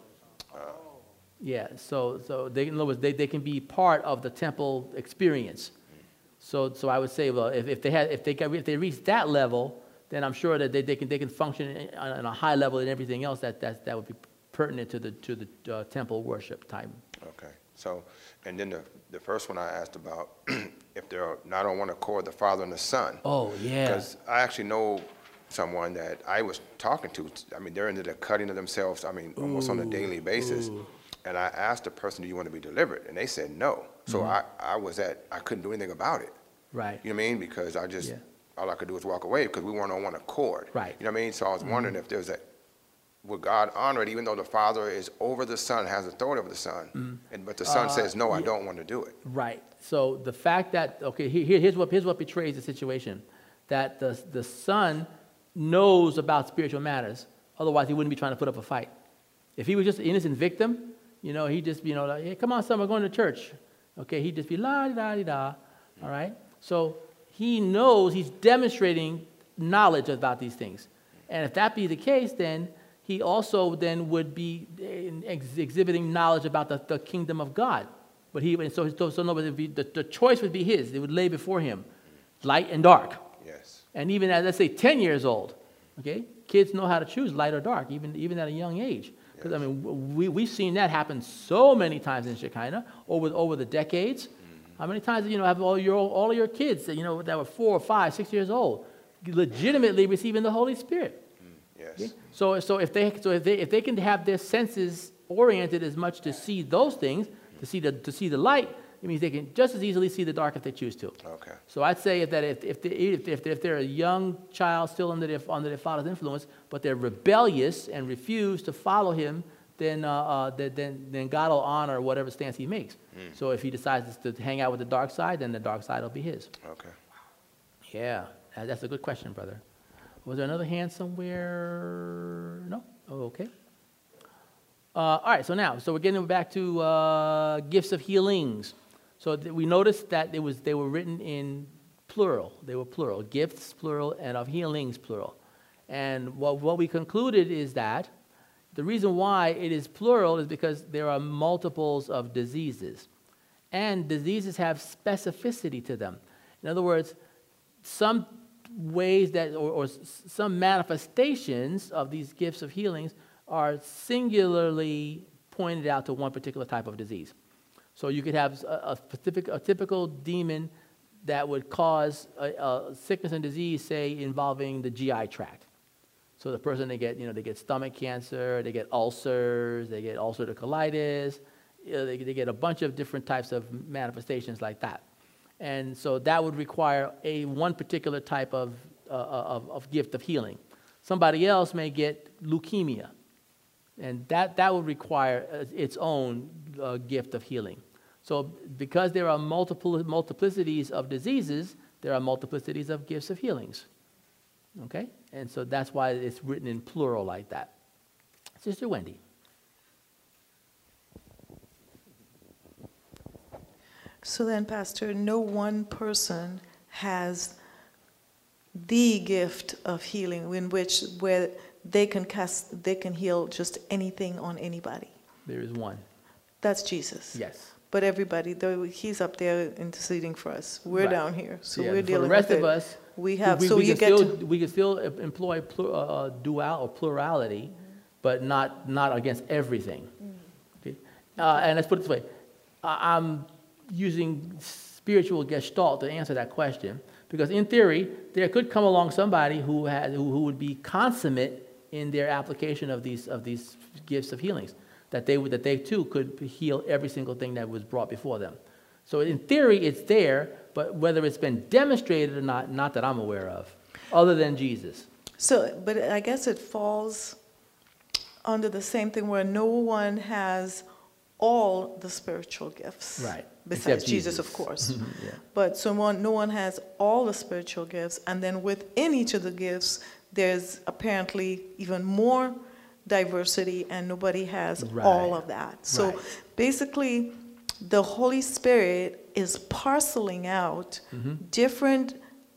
Yeah, so they, in other words, they can be part of the temple experience. So I would say, well, if they reach that level, then I'm sure that they can function on a high level and everything else that would be pertinent to the temple worship time. Okay. So, and then the first one I asked about, if they're not on one accord, the father and the son. Oh yeah. Because I actually know someone that I was talking to. I mean, they're into the cutting of themselves. I mean, almost on a daily basis. And I asked the person, "Do you want to be delivered?" And they said no. So I couldn't do anything about it. Right. You know what I mean? Because all I could do was walk away because we weren't on one accord. Right. You know what I mean? So I was wondering if there's would God honor it, even though the father is over the son, has authority over the son, but the son says, no, I don't want to do it. Right. So the fact that, okay, here's what betrays the situation, that the son knows about spiritual matters. Otherwise, he wouldn't be trying to put up a fight. If he was just an innocent victim, he'd just be, like, hey, come on, son, we're going to church. Okay, he'd just be la-di-da-di-da, all right? So he knows, he's demonstrating knowledge about these things. And if that be the case, then he also then would be exhibiting knowledge about the kingdom of God. But so the choice would be his. It would lay before him, light and dark. Yes. And even at, let's say, 10 years old, okay, kids know how to choose light or dark, even at a young age. Because, I mean, we've seen that happen so many times in Shekinah over the decades. How many times, have all of your kids, that were 4 or 5, 6 years old, legitimately receiving the Holy Spirit? Yes. Okay? So if they can have their senses oriented as much to see those things, to see the light, it means they can just as easily see the dark if they choose to. Okay. So I'd say that if they're a young child still under their father's influence, but they're rebellious and refuse to follow him, then God will honor whatever stance he makes. So if he decides to hang out with the dark side, then the dark side will be his. Okay. Yeah, that's a good question, brother. Was there another hand somewhere? No? Oh, okay. All right, so we're getting back to gifts of healings. So we noticed that they were written in plural. They were plural. Gifts, plural, and of healings, plural. And what we concluded is that the reason why it is plural is because there are multiples of diseases. And diseases have specificity to them. In other words, some ways that, or some manifestations of these gifts of healings are singularly pointed out to one particular type of disease. So you could have a typical demon that would cause a sickness and disease, say, involving the GI tract. So the person, they get stomach cancer, they get ulcers, they get ulcerative colitis, they get a bunch of different types of manifestations like that. And so that would require one particular type of gift of healing. Somebody else may get leukemia, and that would require its own gift of healing. So because there are multiplicities of diseases, there are multiplicities of gifts of healings. Okay? And so that's why it's written in plural like that. Sister Wendy. So then, Pastor, no one person has the gift of healing where they can heal just anything on anybody. There is one. That's Jesus. Yes. but everybody, though, he's up there interceding for us. We're Right. down here, so Yeah, we're for the dealing rest with of it. us, We have, we so can you get still, to, we can still employ dual or plurality, but not against everything. Okay? And let's put it this way. I'm using spiritual gestalt to answer that question, because in theory, there could come along somebody who would be consummate in their application of these gifts of healings, that they too could heal every single thing that was brought before them. So in theory, it's there, but whether it's been demonstrated or not that I'm aware of, other than Jesus. so, but I guess it falls under the same thing where no one has all the spiritual gifts. Right. Besides Except Jesus, Jesus. of course. Yeah. But no one has all the spiritual gifts, and then within each of the gifts, there's apparently even more diversity, and nobody has all Right. of that. So Right. basically, the Holy Spirit is parceling out different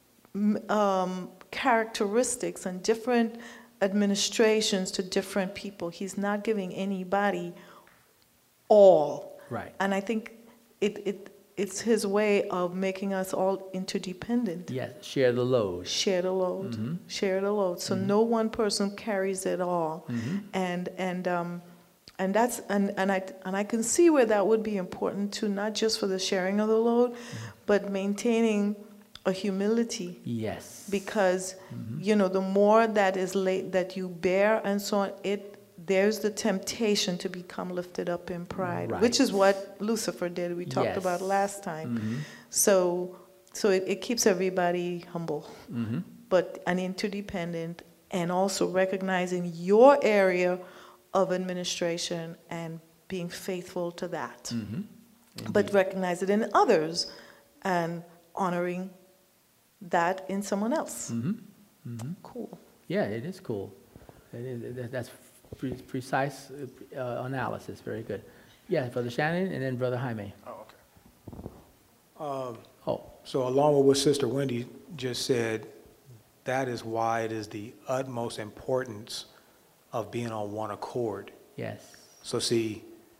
characteristics and different administrations to different people. He's not giving anybody all. Right. And I think it's his way of making us all interdependent. Yes, share the load. Share the load. Share the load. So no one person carries it all. And that's and I can see where that would be important too, not just for the sharing of the load, but maintaining a humility. Yes. Because the more that is that you bear and so on, there's the temptation to become lifted up in pride, Right. which is what Lucifer did. We talked Yes. about last time. So it keeps everybody humble, but an interdependent, and also recognizing your area of administration and being faithful to that. But recognize it in others and honoring that in someone else. Cool. Yeah, it is cool. That's precise analysis. Very good. Yeah, Brother Shannon, and then Brother Jaime. Oh, okay. Oh, So along with what Sister Wendy just said, that is why it is the utmost importance of being on one accord. yes. So see,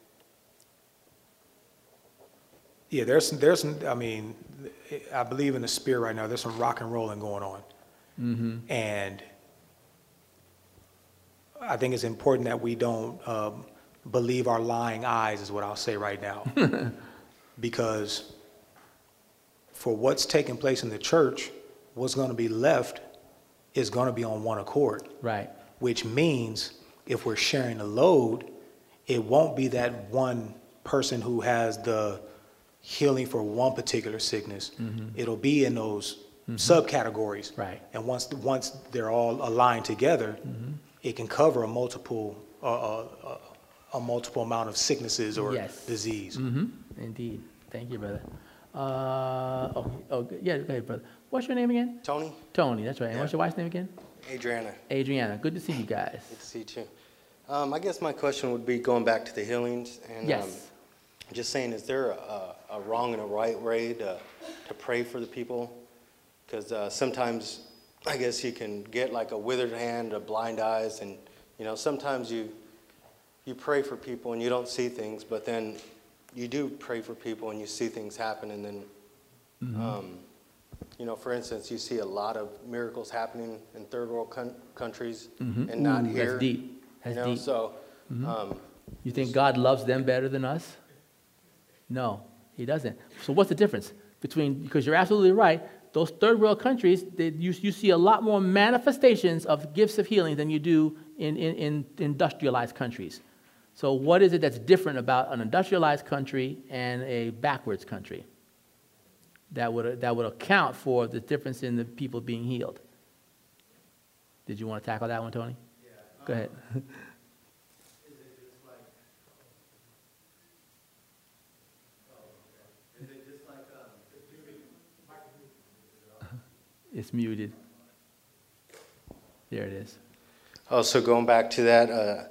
yeah, there's some, I mean, I believe in the spirit right now, there's some rock and rolling going on. And I think it's important that we don't believe our lying eyes, is what I'll say right now. Because for what's taking place in the church, what's going to be left is going to be on one accord. Right. Which means if we're sharing the load, it won't be that one person who has the healing for one particular sickness. It'll be in those subcategories. Right. And once they're all aligned together, it can cover a multiple amount of sicknesses or Yes. disease. Indeed. Thank you, brother. Yeah, go ahead, brother. What's your name again? Tony? Tony, that's right. And Yeah. what's your wife's name again? Adriana, Adriana. Good to see you guys. good to see you too. I guess my question would be going back to the healings and Yes. just saying, is there a wrong and a right way to pray for the people? Because sometimes I guess you can get like a withered hand, a blind eyes, and sometimes you pray for people and you don't see things, but then you do pray for people and you see things happen, and then for instance, you see a lot of miracles happening in third world countries and not Ooh, here. That's deep. That's deep. So You think God loves them better than us? No, he doesn't. So what's the difference between, because you're absolutely right, those third world countries, you see a lot more manifestations of gifts of healing than you do in industrialized countries. So what is it that's different about an industrialized country and a backwards country that would account for the difference in the people being healed? Did you want to tackle that one, Tony? Yeah. Go ahead. It's muted. There it is. Oh, so going back to that,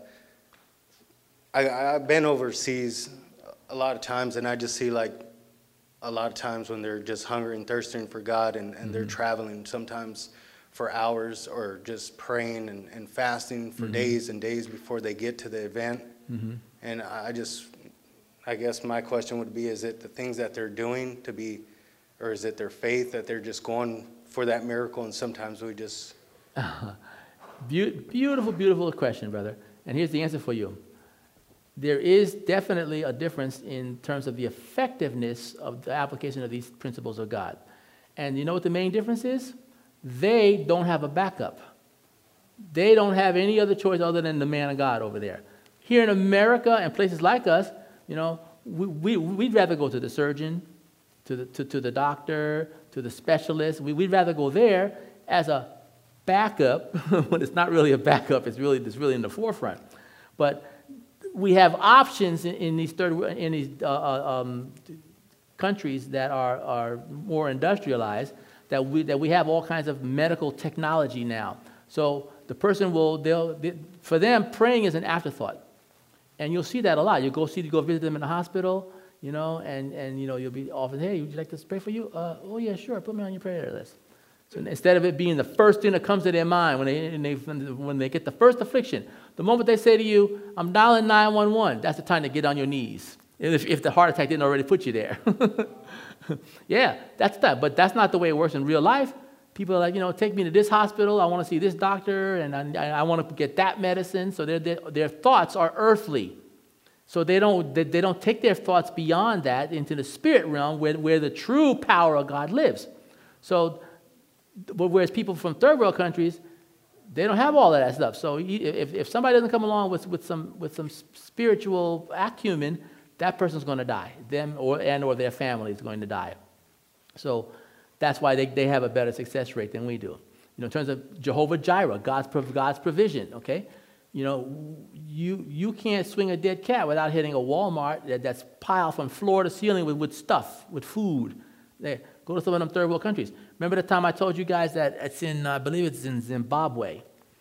I've been overseas a lot of times, and I just see like a lot of times when they're just hungry and thirsting for God, and they're traveling sometimes for hours or just praying and fasting for days and days before they get to the event. And I just I guess my question would be, is it the things that they're doing to be, or is it their faith that they're just going for that miracle and sometimes we just... Beautiful, beautiful question, brother. And here's the answer for you. There is definitely a difference in terms of the effectiveness of the application of these principles of God. And you know what the main difference is? They don't have a backup. They don't have any other choice other than the man of God over there. Here in America and places like us, you know, we'd rather go to the surgeon, to the doctor, to the specialist. We'd rather go there as a backup when it's not really a backup. It's really in the forefront. But we have options in these countries that are more industrialized, that we have all kinds of medical technology now. So the person for them, praying is an afterthought. And you'll see that a lot. You go visit them in the hospital, you know, and you know, you'll be offered, hey, would you like us to pray for you? Oh yeah, sure, put me on your prayer list. So instead of it being the first thing that comes to their mind when they get the first affliction, the moment they say to you, I'm dialing 911, that's the time to get on your knees. If the heart attack didn't already put you there. Yeah, that's that. But that's not the way it works in real life. People are like, you know, take me to this hospital. I want to see this doctor, and I want to get that medicine. So their thoughts are earthly. So they don't take their thoughts beyond that into the spirit realm where the true power of God lives. So, whereas people from third world countries, they don't have all of that stuff. So if somebody doesn't come along with some spiritual acumen, that person's going to die. Them or their family is going to die. So that's why they have a better success rate than we do. You know, in terms of Jehovah Jireh, God's provision. Okay, you know, you can't swing a dead cat without hitting a Walmart that's piled from floor to ceiling with stuff, with food. There, go to some of them third world countries. Remember the time I told you guys that I believe it's in Zimbabwe,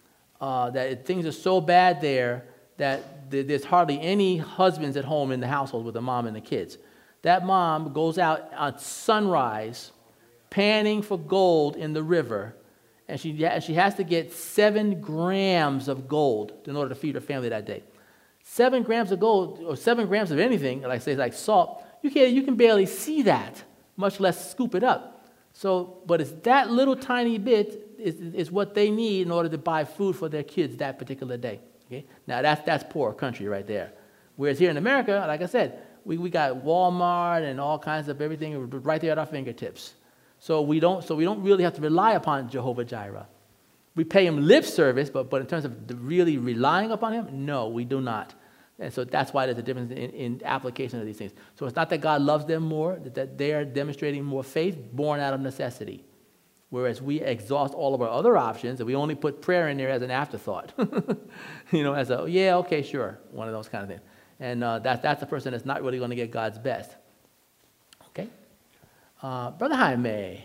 that things are so bad there that there's hardly any husbands at home in the household with the mom and the kids. That mom goes out at sunrise, panning for gold in the river, and she has to get 7 grams of gold in order to feed her family that day. 7 grams of gold, or 7 grams of anything, like salt, you can barely see that, much less scoop it up. So, but it's that little tiny bit is what they need in order to buy food for their kids that particular day. Okay? Now that's poor country right there. Whereas here in America, like I said, we got Walmart and all kinds of everything right there at our fingertips. So we don't really have to rely upon Jehovah Jireh. We pay him lip service, but in terms of really relying upon him, no, we do not. And so that's why there's a difference in application of these things. So it's not that God loves them more, that they are demonstrating more faith born out of necessity. Whereas we exhaust all of our other options, and we only put prayer in there as an afterthought. You know, as a, yeah, okay, sure, one of those kind of things. And that's a person that's not really going to get God's best. Okay? Brother Jaime.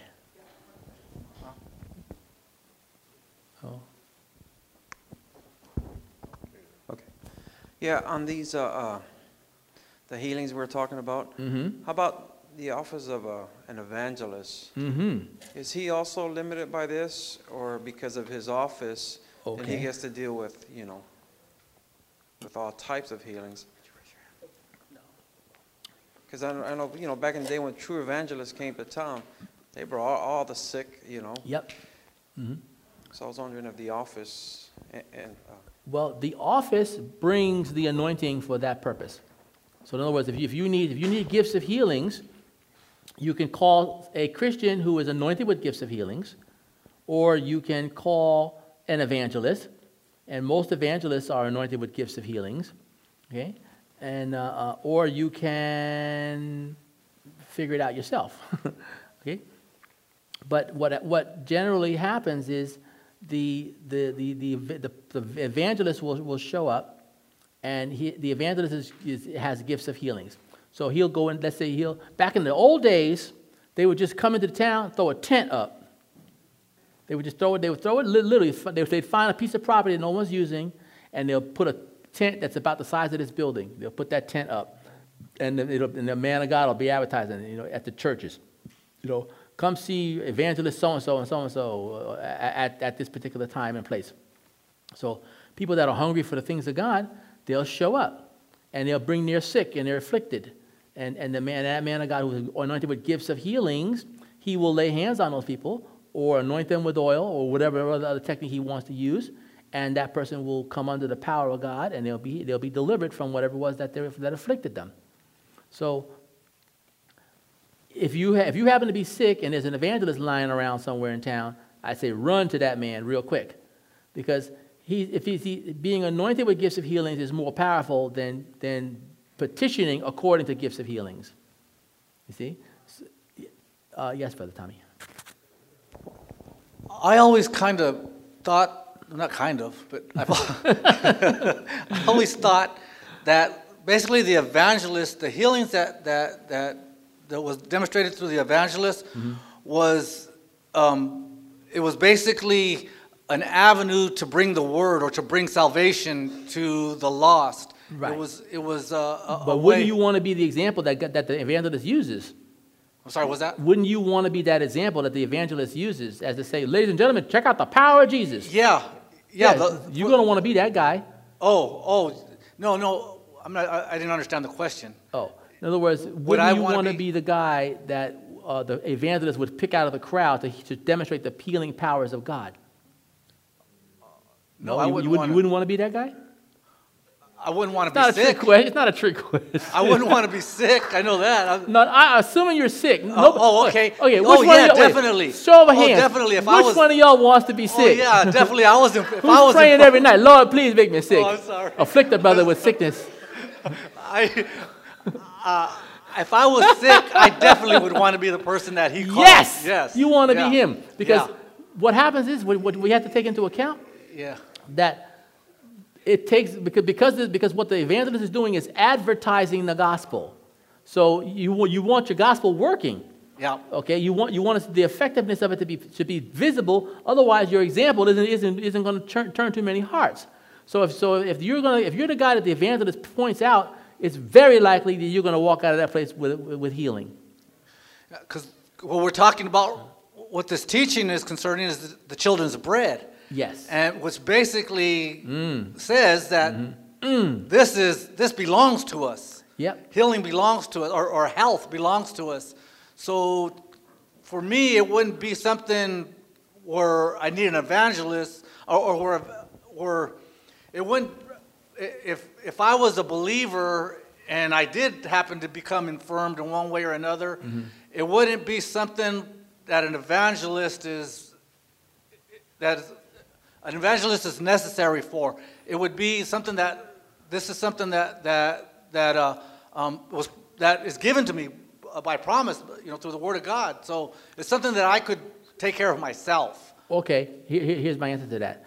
Oh. Okay. Yeah, on these, the healings we're talking about, how about the office of an evangelist? Is he also limited by this, or because of his office, and he gets to deal with, you know, with all types of healings? Because I know, you know, back in the day when true evangelists came to town, they brought all the sick, you know. Yep. So I was wondering if the office well, the office brings the anointing for that purpose. So in other words, if you need gifts of healings, you can call a Christian who is anointed with gifts of healings, or you can call an evangelist, and most evangelists are anointed with gifts of healings. Okay. And or you can figure it out yourself. Okay, but what generally happens is the evangelist will show up, and the evangelist has gifts of healings. So he'll go in. Let's say back in the old days, they would just come into the town, throw a tent up. They would just throw it. They would throw it literally. They'd find a piece of property that no one's using, and they'll put a tent that's about the size of this building. They'll put that tent up, and the man of God will be advertising, you know, at the churches. You know, come see evangelist so and so and so and so at this particular time and place. So people that are hungry for the things of God, they'll show up, and they'll bring their sick and their afflicted. And that man of God who is anointed with gifts of healings, he will lay hands on those people or anoint them with oil or whatever other technique he wants to use, and that person will come under the power of God, and they'll be delivered from whatever it was that afflicted them. So if you happen to be sick and there's an evangelist lying around somewhere in town, I say run to that man real quick, because being anointed with gifts of healings is more powerful than petitioning according to gifts of healings. You see? Yes, Brother Tommy. I always kind of thought, not kind of, but I always thought that basically the evangelist, the healings that was demonstrated through the evangelist was, it was basically an avenue to bring the word or to bring salvation to the lost. Right. It was but wouldn't you want to be the example that the evangelist uses? I'm sorry, what's that? Wouldn't you want to be that example that the evangelist uses as to say, ladies and gentlemen, check out the power of Jesus? Yeah. You're going to want to be that guy. No, I didn't understand the question. Oh, in other words, wouldn't you want to be the guy that the evangelist would pick out of the crowd to demonstrate the healing powers of God? No, I wouldn't. You wouldn't want to be that guy? I wouldn't want to be sick. It's not a trick question. I wouldn't want to be sick. I know that. Assuming you're sick. Okay. Okay. Definitely. Show of hands. Definitely. Which one of y'all wants to be sick? Yeah, definitely. Who's praying every night? Lord, please make me sick. Oh, I'm sorry. Afflict the brother with sickness. If I was sick, I definitely would want to be the person that he called. Yes. You want to be him, because what happens is what we have to take into account. Yeah. That it takes because what the evangelist is doing is advertising the gospel. So you want your gospel working. Yeah. Okay. You want the effectiveness of it to be visible. Otherwise, your example isn't going to turn too many hearts. So if you're the guy that the evangelist points out, it's very likely that you're going to walk out of that place with healing. Because what we're talking about, what this teaching is concerning, is the children's bread. Yes. And which basically says that this belongs to us. Yep. Healing belongs to us, or health belongs to us. So for me, it wouldn't be something where I need an evangelist, or where it wouldn't. If I was a believer and I did happen to become infirmed in one way or another, it wouldn't be something that an evangelist is necessary for. It would be something that this is something that is given to me by promise, through the Word of God. So it's something that I could take care of myself. Okay, here's my answer to that.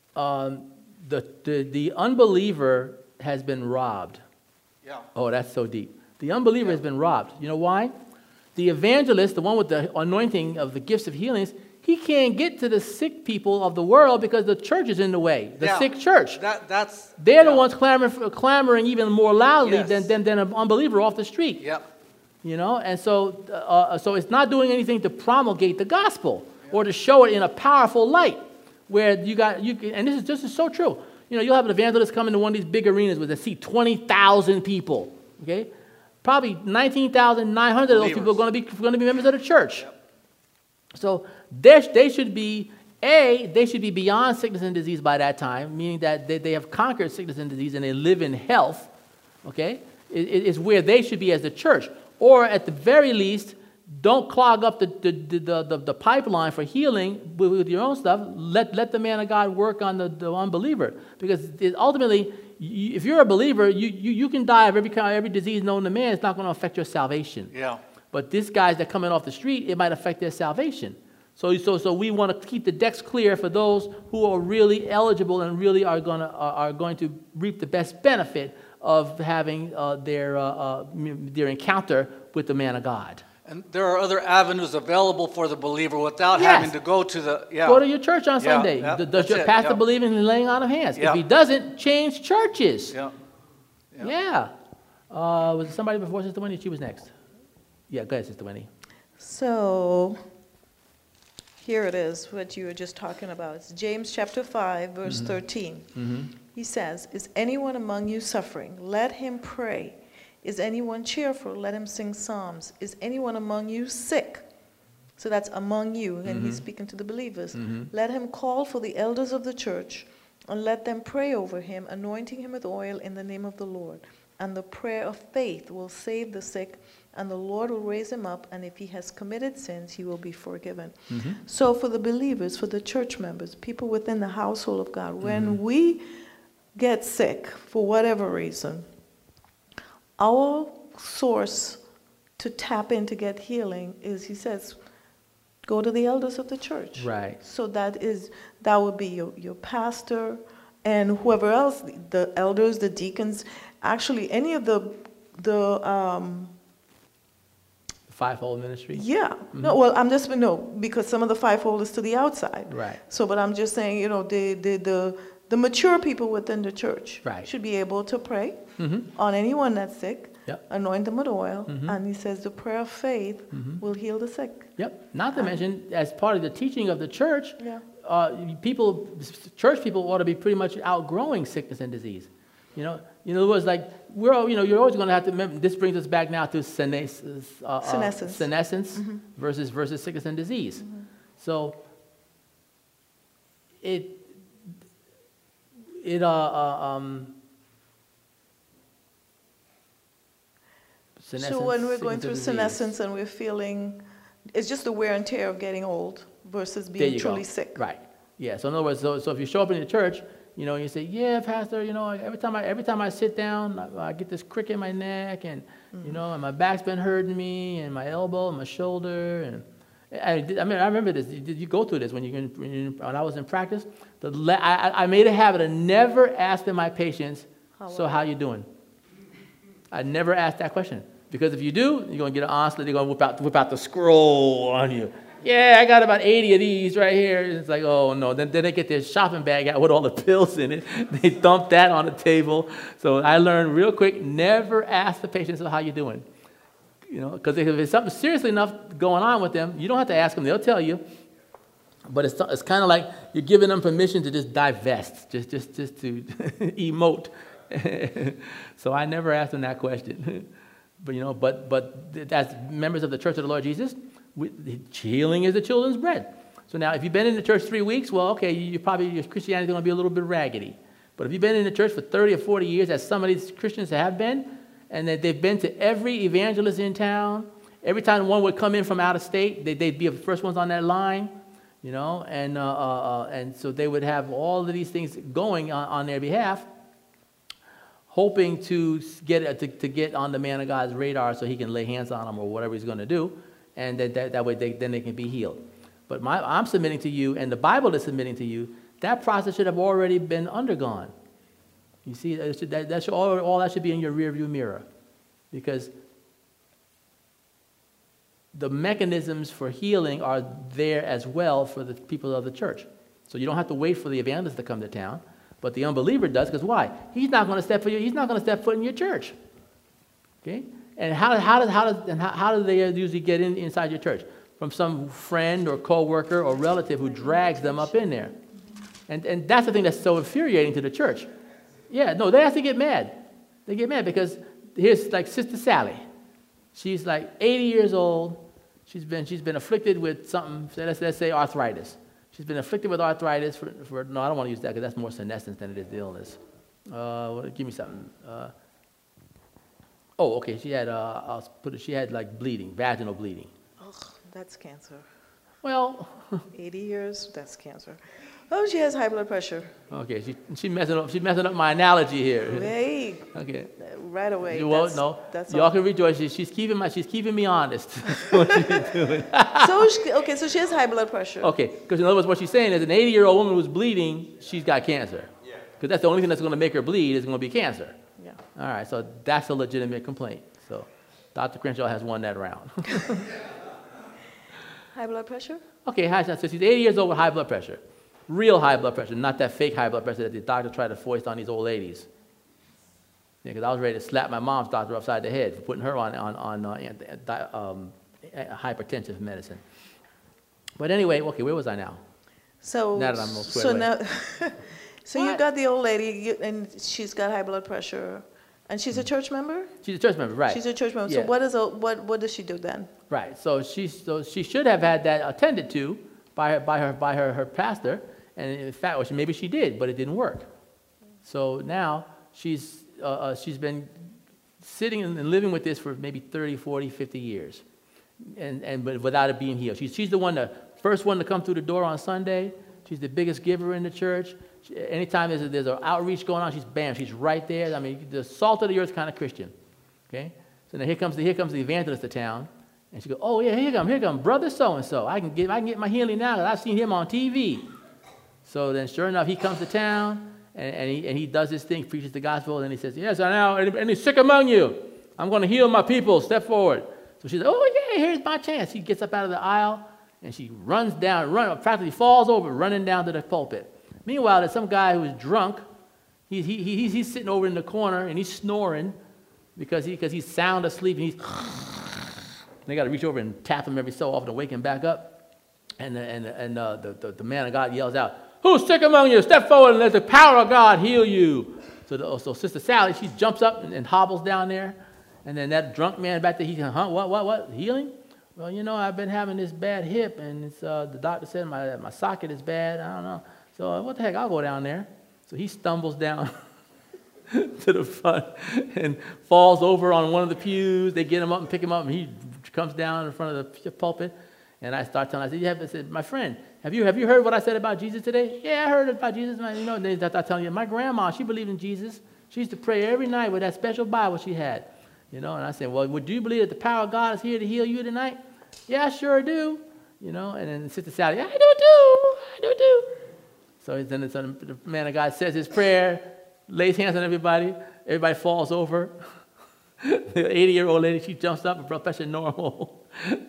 The unbeliever has been robbed. Yeah. Oh, that's so deep. The unbeliever has been robbed. You know why? The evangelist, the one with the anointing of the gifts of healings, he can't get to the sick people of the world because the church is in the way. The sick church. They're the ones clamoring even more loudly than an unbeliever off the street. Yep. And so it's not doing anything to promulgate the gospel or to show it in a powerful light. Where and this is so true. You'll have an evangelist come into one of these big arenas where they see 20,000 people. Okay, probably 19,900 of those people are going to be members of the church. Yep. So they should be beyond sickness and disease by that time, meaning that they have conquered sickness and disease and they live in health. Okay, it's where they should be as the church, or at the very least, don't clog up the pipeline for healing with your own stuff. Let the man of God work on the unbeliever, because ultimately, if you're a believer, you can die of every disease known to man. It's not going to affect your salvation. Yeah. But these guys that come in off the street, it might affect their salvation. So we want to keep the decks clear for those who are really eligible and really are going to reap the best benefit of having their encounter with the man of God. And there are other avenues available for the believer without having to go to the... Yeah. Go to your church on Sunday. Does your pastor believe in laying on of hands? If he doesn't, change churches. Yeah. Was there somebody before Sister Wendy? She was next. Yeah, go ahead, Sister Wendy. So Here it is, what you were just talking about. It's James chapter 5, verse 13. He says, is anyone among you suffering? Let him pray. Is anyone cheerful? Let him sing psalms. Is anyone among you sick? So that's among you, and he's speaking to the believers. Let him call for the elders of the church, and let them pray over him, anointing him with oil in the name of the Lord. And the prayer of faith will save the sick, and the Lord will raise him up, and if he has committed sins, he will be forgiven. So for the believers, for the church members, people within the household of God, when we get sick for whatever reason, our source to tap in to get healing is, he says, go to the elders of the church. Right. So that would be your pastor and whoever else, the elders, the deacons, actually any of the Fivefold ministry? yeah. No, well, no, because some of the fivefold is to the outside. Right. So, but I'm just saying, the mature people within the church Right. should be able to pray on anyone that's sick, Yep. anoint them with oil, and he says the prayer of faith will heal the sick. Yep. Not to mention, as part of the teaching of the church, Yeah. Church people ought to be pretty much outgrowing sickness and disease. In other words, like you're always going to have to remember. This brings us back now to senescence versus sickness and disease. So So when we're going through senescence and we're feeling, it's just the wear and tear of getting old versus being truly sick. Right. Yeah. So in other words, so if you show up in the church, you say, yeah, Pastor, every time I sit down, I get this crick in my neck, and and my back's been hurting me, and my elbow, and my shoulder, and I remember this. Did you go through this when I was in practice? I made a habit of never asking my patients, how you doing? I never asked that question, because if you do, you're gonna get an onslaught. They're gonna whip out the scroll on you. Yeah, I got about 80 of these right here. It's like, oh no. Then they get their shopping bag out with all the pills in it. They dump that on the table. So I learned real quick, never ask the patient, so how you doing? Because if there's something seriously enough going on with them, you don't have to ask them, they'll tell you. But it's kind of like you're giving them permission to just divest, just to emote. So I never asked them that question. But as members of the Church of the Lord Jesus, healing is the children's bread. So now, if you've been in the church 3 weeks, well, okay, your Christianity is going to be a little bit raggedy. But if you've been in the church for 30 or 40 years, as some of these Christians have been, and that they've been to every evangelist in town, every time one would come in from out of state, they'd be the first ones on that line, and so they would have all of these things going on their behalf, hoping to get on the man of God's radar so he can lay hands on them or whatever he's going to do. And that way then they can be healed. But I'm submitting to you, and the Bible is submitting to you, that process should have already been undergone. You see, all that should be in your rearview mirror. Because the mechanisms for healing are there as well for the people of the church. So you don't have to wait for the evangelist to come to town, but the unbeliever does, because why? He's not going to step foot in your church. Okay? And how do they usually get inside your church? From some friend or coworker or relative who drags them up in there. And that's the thing that's so infuriating to the church. Yeah, no, they have to get mad. They get mad because here's like Sister Sally. She's like 80 years old. She's been afflicted with something, let's say arthritis. She's been afflicted with arthritis for no, I don't want to use that because that's more senescence than it is the illness. Give me something. Okay. She had like bleeding, vaginal bleeding. Ugh, that's cancer. Well, 80 years, that's cancer. Oh, she has high blood pressure. Okay, she's messing up my analogy here. Hey. Okay. Right away. You won't know. Y'all can rejoice. She's keeping me honest. What she's doing. So she has high blood pressure. Okay, because in other words, what she's saying is an 80-year-old woman who's bleeding, she's got cancer. Yeah. Because that's the only thing that's going to make her bleed is going to be cancer. Yeah. All right, so that's a legitimate complaint. So Dr. Crenshaw has won that round. High blood pressure? Okay, so she's 80 years old with high blood pressure. Real high blood pressure, not that fake high blood pressure that the doctor tried to foist on these old ladies. Yeah, because I was ready to slap my mom's doctor upside the head for putting her on hypertensive medicine. But anyway, okay, where was I now? So, Now that I'm all squared away. now, so you got the old lady, and she's got high blood pressure, and she's a church member? She's a church member, right. She's a church member. Yeah. So what does she do then? Right. So she should have had that attended to by her pastor, and in fact, or maybe she did, but it didn't work. So now she's been sitting and living with this for maybe 30, 40, 50 years, but without it being healed. She's the first one to come through the door on Sunday. She's the biggest giver in the church. Anytime there's an outreach going on, she's right there. I mean, the salt of the earth kind of Christian. Okay. So now here comes the evangelist to town. And she goes, oh, yeah, here come brother so-and-so. I can get my healing now because I've seen him on TV. So then sure enough, he comes to town, and he does his thing, preaches the gospel, and he says, yes, I know, any sick among you? I'm going to heal my people. Step forward. So she says, oh, yeah, here's my chance. She gets up out of the aisle, and she practically falls over, running down to the pulpit. Meanwhile, there's some guy who's drunk. He's sitting over in the corner, and he's snoring because he's sound asleep, and they got to reach over and tap him every so often to wake him back up. And the man of God yells out, who's sick among you? Step forward and let the power of God heal you. So Sister Sally, she jumps up and hobbles down there. And then that drunk man back there, he said, huh, what, healing? Well, I've been having this bad hip, and it's, the doctor said my socket is bad. I don't know. So what the heck, I'll go down there. So he stumbles down to the front and falls over on one of the pews. They get him up and pick him up, and he comes down in front of the pulpit. And I start telling him, I said, my friend, have you heard what I said about Jesus today? Yeah, I heard about Jesus. They start telling you, my grandma, she believed in Jesus. She used to pray every night with that special Bible she had. And I said, well, do you believe that the power of God is here to heal you tonight? Yeah, I sure do. And then Sister Sally, I do too. So then the man of God says his prayer, lays hands on everybody. Everybody falls over. The 80-year-old lady, she jumps up, her blood pressure normal.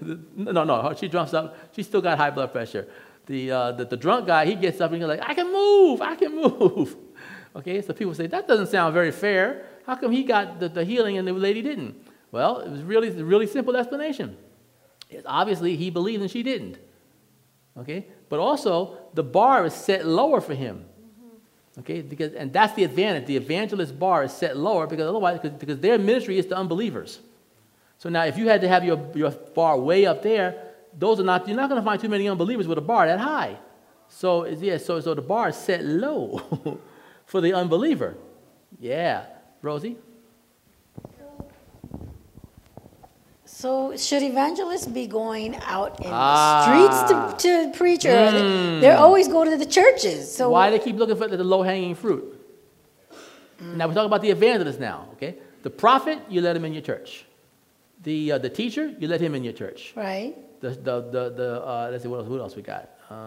No, she jumps up. She's still got high blood pressure. The drunk guy, he gets up and he's like, I can move. Okay, so people say, that doesn't sound very fair. How come he got the healing and the lady didn't? Well, it was a really simple explanation. It's obviously he believed and she didn't. Okay, but also the bar is set lower for him. Okay, and that's the advantage. The evangelist bar is set lower because their ministry is to unbelievers. So now if you had to have your bar way up there, you're not going to find too many unbelievers with a bar that high. So the bar is set low for the unbeliever. Yeah. Rosie? So should evangelists be going out in the streets to preach, or they're always going to the churches? So why they keep looking for the low-hanging fruit? Now we're talking about the evangelist now, okay? The prophet, you let him in your church. The teacher, you let him in your church. Right. Let's see, what else we got?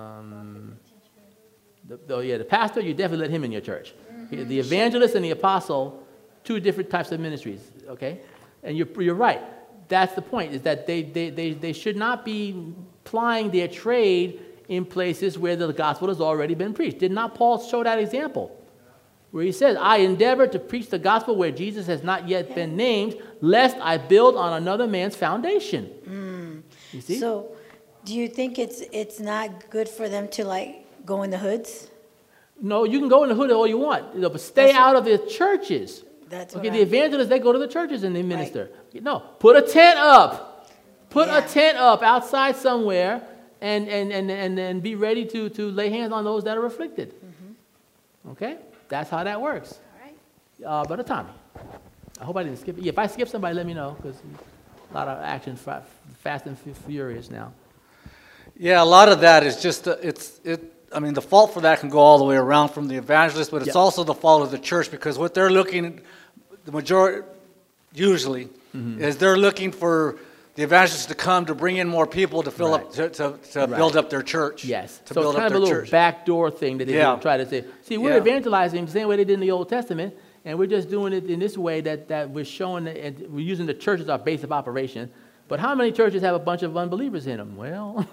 The pastor, you definitely let him in your church. The evangelist and the apostle, two different types of ministries, okay? And you're right. That's the point, is that they should not be plying their trade in places where the gospel has already been preached. Did not Paul show that example? Where he says, I endeavor to preach the gospel where Jesus has not yet been named, lest I build on another man's foundation. You see? So do you think it's not good for them to go in the hoods? No, you can go in the hood all you want, but stay out of the churches. That's okay. The evangelists, they go to the churches and they minister. Right. No, put a tent up. Put a tent up outside somewhere, and be ready to lay hands on those that are afflicted. Okay, that's how that works. All right. Brother Tommy, I hope I didn't skip it. If I skip somebody, let me know, because a lot of action, fast and furious now. Yeah, a lot of that is just I mean, the fault for that can go all the way around from the evangelist, but it's also the fault of the church, because what they're looking, the majority, usually, is they're looking for the evangelists to come to bring in more people to fill up, to build up their church. Yes. So it's kind of a little backdoor thing that they try to say. See, we're evangelizing the same way they did in the Old Testament, and we're just doing it in this way that we're showing, we're using the church as our base of operation. But how many churches have a bunch of unbelievers in them? Well,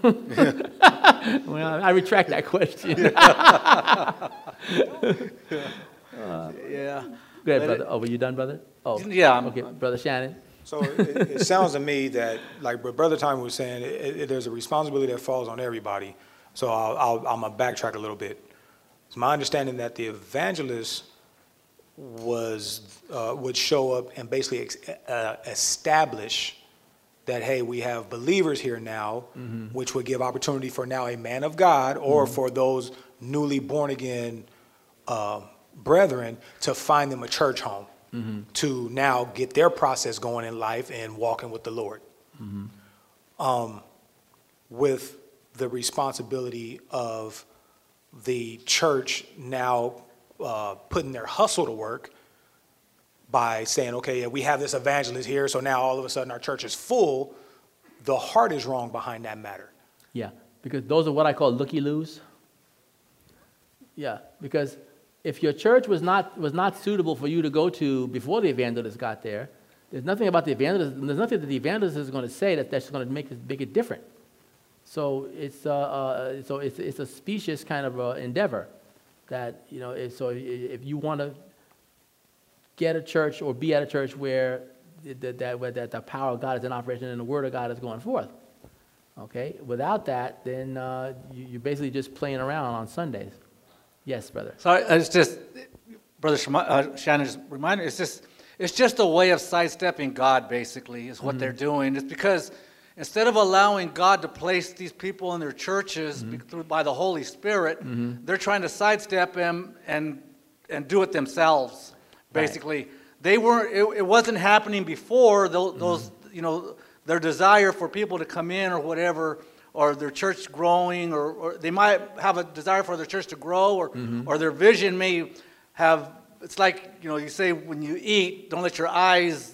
I retract that question. Yeah. Go ahead, brother. Oh, were you done, brother? Oh, yeah. Okay, Brother Shannon. So it sounds to me that, like Brother Tommy was saying, there's a responsibility that falls on everybody. So I'm going to backtrack a little bit. It's my understanding that the evangelist would show up and basically establish that, hey, we have believers here now, which would give opportunity for now a man of God or for those newly born again brethren to find them a church home, to now get their process going in life and walking with the Lord. With the responsibility of the church now putting their hustle to work by saying, okay, yeah, we have this evangelist here, so now all of a sudden our church is full. The heart is wrong behind that matter. Yeah, because those are what I call looky-loos. Yeah, because if your church was not suitable for you to go to before the evangelist got there, there's nothing about the evangelist. There's nothing that the evangelist is going to say that's going to make it different. So it's a specious kind of endeavor that, you know. So if you want to get a church or be at a church where the power of God is in operation and the word of God is going forth, okay. Without that, then you're basically just playing around on Sundays. Yes, brother. So it's just, Brother Shannon just reminded me, it's just a way of sidestepping God, basically, is what they're doing. It's because instead of allowing God to place these people in their churches by the Holy Spirit, they're trying to sidestep Him and do it themselves, basically. Right. They weren't. It wasn't happening before. Those, you know, their desire for people to come in or whatever, or their church growing, or they might have a desire for their church to grow, or their vision may have. It's like, you know, you say when you eat, don't let your eyes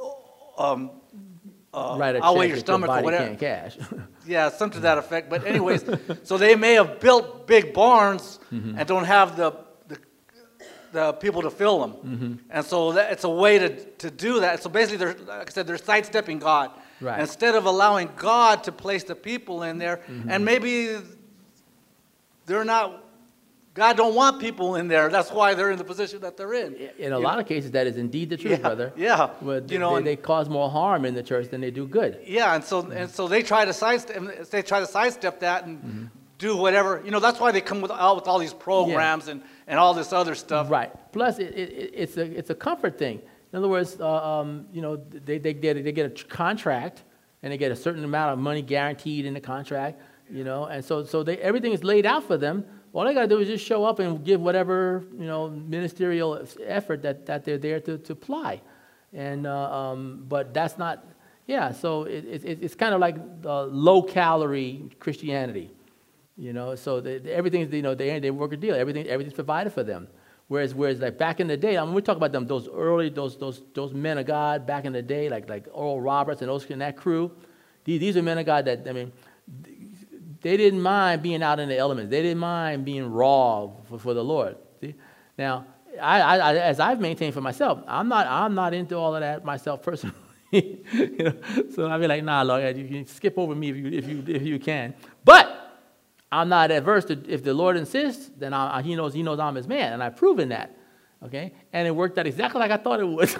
outweigh your stomach or whatever. Can't cash. Yeah, something to that effect. But anyways, so they may have built big barns and don't have the people to fill them. And so it's a way to do that. So basically, like I said, they're sidestepping God. Right. Instead of allowing God to place the people in there, and maybe they're not, God don't want people in there. That's why they're in the position that they're in. In a lot of cases, that is indeed the truth, brother. Yeah. They cause more harm in the church than they do good. Yeah, and so they try to sidestep that and do whatever. You know, that's why they come out with all these programs and all this other stuff. Right. Plus, it's a comfort thing. In other words, you know, they get a contract, and they get a certain amount of money guaranteed in the contract. You know, and so everything is laid out for them. All they got to do is just show up and give whatever, you know, ministerial effort that they're there to apply. And but that's not. Yeah. So it's kind of like low calorie Christianity. You know, so everything's, you know, they work a deal. Everything's provided for them. Whereas like back in the day, I mean, we talk about them, those early, those men of God back in the day, like Oral Roberts and that crew. These are men of God that, I mean, they didn't mind being out in the elements. They didn't mind being raw for the Lord. See? Now, I as I've maintained for myself, I'm not into all of that myself personally. You know, so I'd be like, nah, Lord, you can skip over me if you can. But I'm not adverse to, if the Lord insists, then He knows I'm His man, and I've proven that. Okay, and it worked out exactly like I thought it would.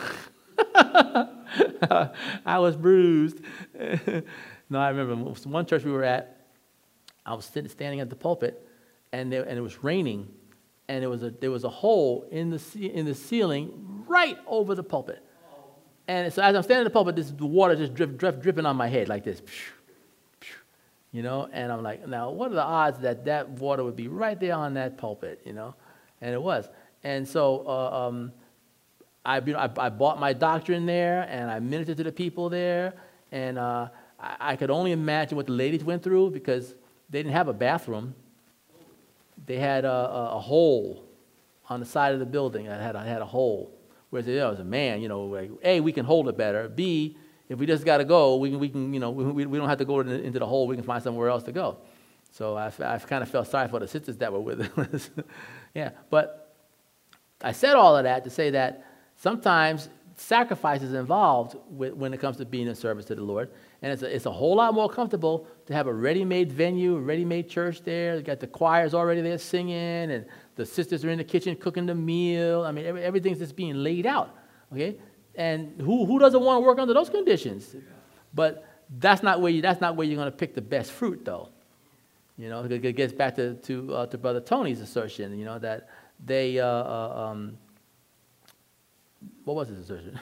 I was bruised. No, I remember one church we were at. I was standing at the pulpit, and it was raining, and there was a hole in the ceiling right over the pulpit. And so as I'm standing at the pulpit, the water just dripping on my head like this. You know, and I'm like, now what are the odds that water would be right there on that pulpit? You know, and it was. And so I bought my doctrine there, and I ministered to the people there, and I could only imagine what the ladies went through, because they didn't have a bathroom. They had a hole on the side of the building. I had a hole. Whereas it was a man, you know, like, A, we can hold it better. B, if we just got to go, we can, you know, we don't have to go into the hole. We can find somewhere else to go. So I kind of felt sorry for the sisters that were with us. Yeah, but I said all of that to say that sometimes sacrifice is involved when it comes to being in service to the Lord. And it's a whole lot more comfortable to have a ready-made venue, a ready-made church there. You got the choirs already there singing, and the sisters are in the kitchen cooking the meal. I mean, everything's just being laid out, okay? And who doesn't want to work under those conditions? But that's not where you're going to pick the best fruit, though. You know, it gets back to Brother Tony's assertion. You know that they what was his assertion?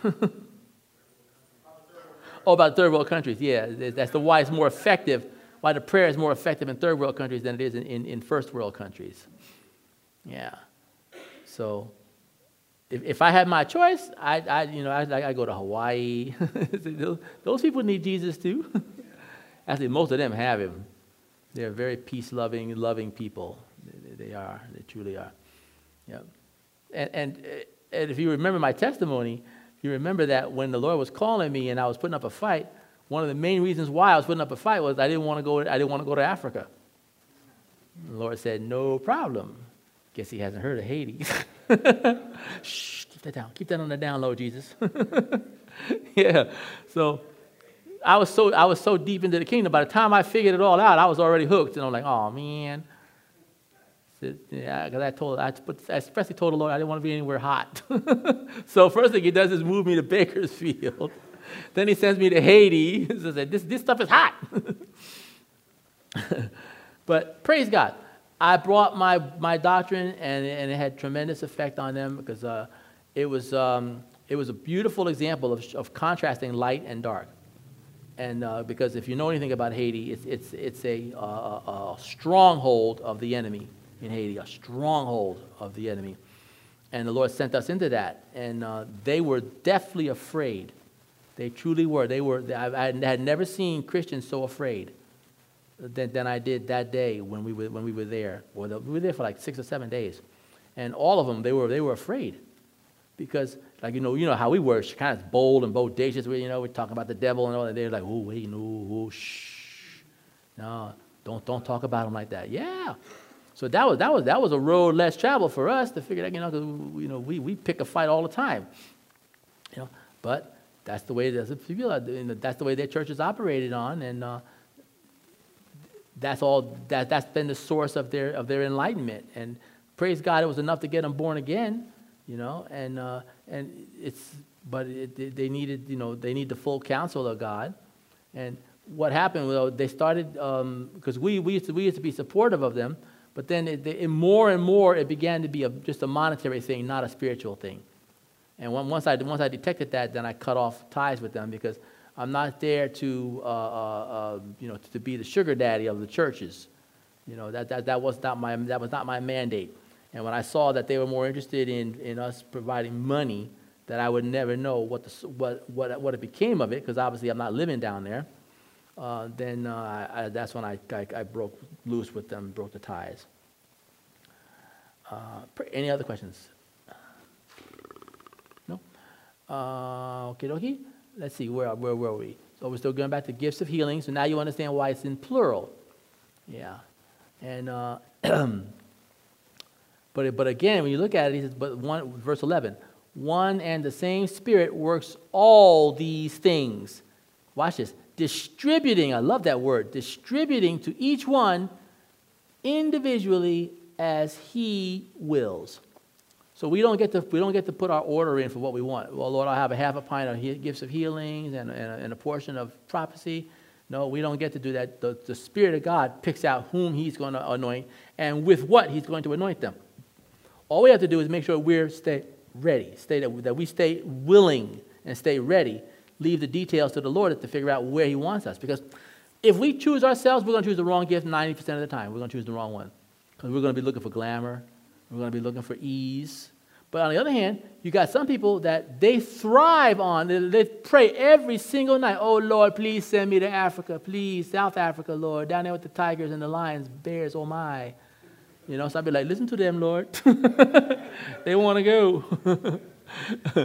Oh, about third world countries. Yeah, that's why it's more effective. Why the prayer is more effective in third world countries than it is in first world countries. Yeah. So, if I had my choice, I go to Hawaii. Those people need Jesus too. Actually, most of them have him. They're very peace-loving people. They are. They truly are. Yeah. And if you remember my testimony, you remember that when the Lord was calling me and I was putting up a fight, one of the main reasons why I was putting up a fight was I didn't want to go to Africa. The Lord said, "No problem." Guess he hasn't heard of Haiti. Shh, keep that down. Keep that on the down low, Jesus. Yeah. So I was so deep into the kingdom. By the time I figured it all out, I was already hooked, and I'm like, "Oh man." Yeah, because I expressly told the Lord I didn't want to be anywhere hot. So first thing he does is move me to Bakersfield. Then he sends me to Haiti. He says, this stuff is hot. But praise God. I brought my doctrine, and it had tremendous effect on them because it was a beautiful example of contrasting light and dark. And because if you know anything about Haiti, it's a stronghold of the enemy in Haiti, a stronghold of the enemy. And the Lord sent us into that, and they were deathly afraid. They truly were. I had never seen Christians so afraid than I did that day when we were there. We were there for like 6 or 7 days, and all of them they were afraid, because like you know how we were, kind of bold and bodacious. We're talking about the devil and all that. They're like, oh wait, no, shh, no, don't talk about him like that. Yeah. So that was a road less traveled for us to figure that, because we pick a fight all the time, but that's the way that's the way their church is operated on, and that's been the source of their enlightenment. And praise God, it was enough to get them born again, and they needed they need the full counsel of God. And what happened? Well, they started because we used to be supportive of them. But then more and more, it began to be just a monetary thing, not a spiritual thing. And once I detected that, then I cut off ties with them, because I'm not there to be the sugar daddy of the churches. That was not my mandate. And when I saw that they were more interested in us providing money, that I would never know what it became of it, because obviously I'm not living down there. Then that's when I broke loose with them, broke the ties. Any other questions? No? Okie dokie. Let's see, where were we? So we're still going back to gifts of healing. So now you understand why it's in plural. Yeah. And but again, when you look at it, he says, verse 11, one and the same Spirit works all these things. Watch this. Distributing, I love that word, distributing to each one individually as he wills. So we don't get to put our order in for what we want. Well, Lord, I'll have a half a pint of gifts of healings and a portion of prophecy. No, we don't get to do that. The Spirit of God picks out whom he's going to anoint and with what he's going to anoint them. All we have to do is make sure we stay ready, that we stay willing and stay ready. Leave the details to the Lord to figure out where he wants us. Because if we choose ourselves, we're going to choose the wrong gift 90% of the time. We're going to choose the wrong one. Because we're going to be looking for glamour. We're going to be looking for ease. But on the other hand, you got some people that they thrive on, they pray every single night, oh, Lord, please send me to Africa. Please, South Africa, Lord, down there with the tigers and the lions, bears, oh my. So I'd be like, listen to them, Lord. They want to go.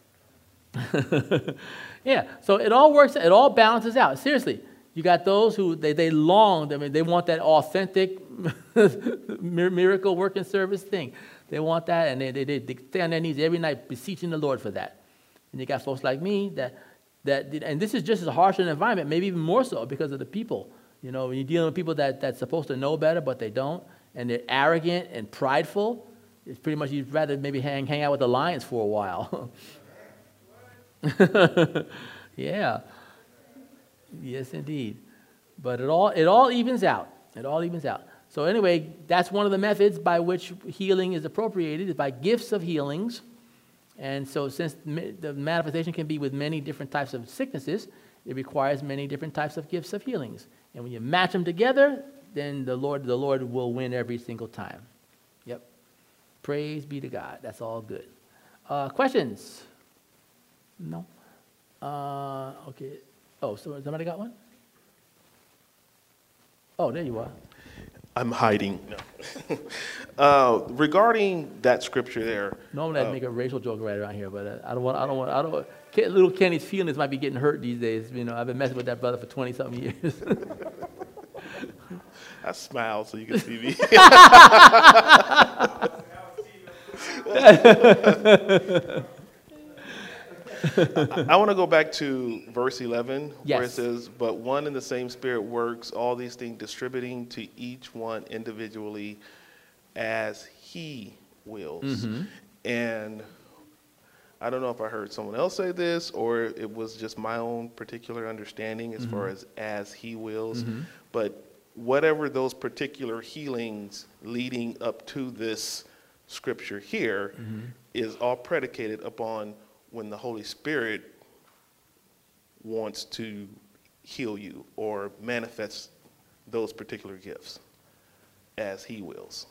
Yeah, so it all works, it all balances out. Seriously, you got those who they long, they want that authentic miracle working service thing. They want that, and they stay on their knees every night beseeching the Lord for that. And you got folks like me that and this is just as harsh an environment, maybe even more so because of the people. When you're dealing with people that's supposed to know better, but they don't, and they're arrogant and prideful, it's pretty much you'd rather maybe hang out with the lions for a while. Yeah. Yes, indeed. But it all evens out. It all evens out. So anyway, that's one of the methods by which healing is appropriated, is by gifts of healings. And so since the manifestation can be with many different types of sicknesses, it requires many different types of gifts of healings. And when you match them together, then the Lord will win every single time. Yep. Praise be to God. That's all good. Questions? No? Okay. Oh, so somebody got one? Oh, there you are. I'm hiding. No. Regarding that scripture there. Normally I'd make a racial joke right around here, but I don't want. Little Kenny's feelings might be getting hurt these days. You know, I've been messing with that brother for 20-something years. I smile so you can see me. I want to go back to verse 11, where it says, but one and the same Spirit works all these things, distributing to each one individually as he wills. Mm-hmm. And I don't know if I heard someone else say this or it was just my own particular understanding as far as he wills. Mm-hmm. But whatever those particular healings leading up to this scripture here is all predicated upon when the Holy Spirit wants to heal you or manifest those particular gifts as he wills.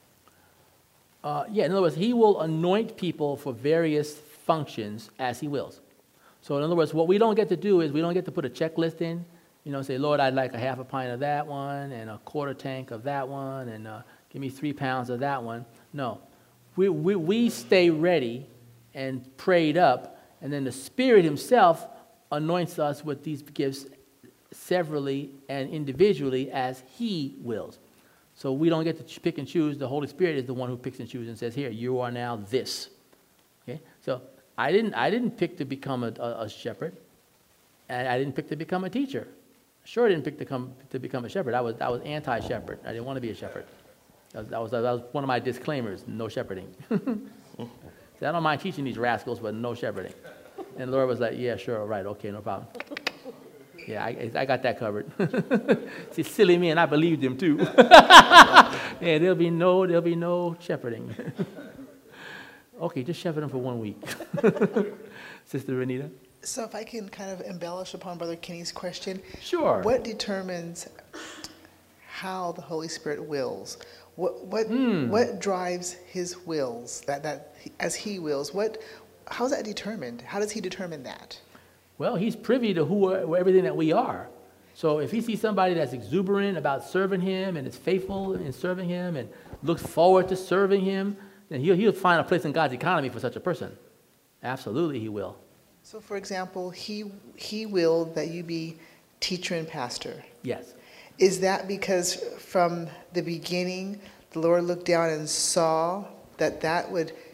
In other words, he will anoint people for various functions as he wills. So in other words, what we don't get to do is we don't get to put a checklist in, say, Lord, I'd like a half a pint of that one and a quarter tank of that one and give me 3 pounds of that one. No, we stay ready and prayed up, and then the Spirit himself anoints us with these gifts severally and individually as he wills. So we don't get to pick and choose. The Holy Spirit is the one who picks and chooses and says, here, you are now this. Okay? So I didn't pick to become a shepherd, and I didn't pick to become a teacher. Sure, I didn't pick to become a shepherd. I was anti-shepherd. I didn't want to be a shepherd. That was one of my disclaimers, no shepherding. I don't mind teaching these rascals, but no shepherding. And the Lord was like, yeah, sure, right, okay, no problem. Yeah, I got that covered. See, silly me, and I believed him too. Yeah, there'll be no shepherding. Okay, just shepherd him for 1 week. Sister Renita? So if I can kind of embellish upon Brother Kenny's question. Sure. What determines how the Holy Spirit wills? What drives his wills, that as he wills? How is that determined? How does he determine that? Well, he's privy to everything that we are. So if he sees somebody that's exuberant about serving him and is faithful in serving him and looks forward to serving him, then he'll find a place in God's economy for such a person. Absolutely, he will. So, for example, he willed that you be teacher and pastor. Yes. Is that because from the beginning, the Lord looked down and saw that's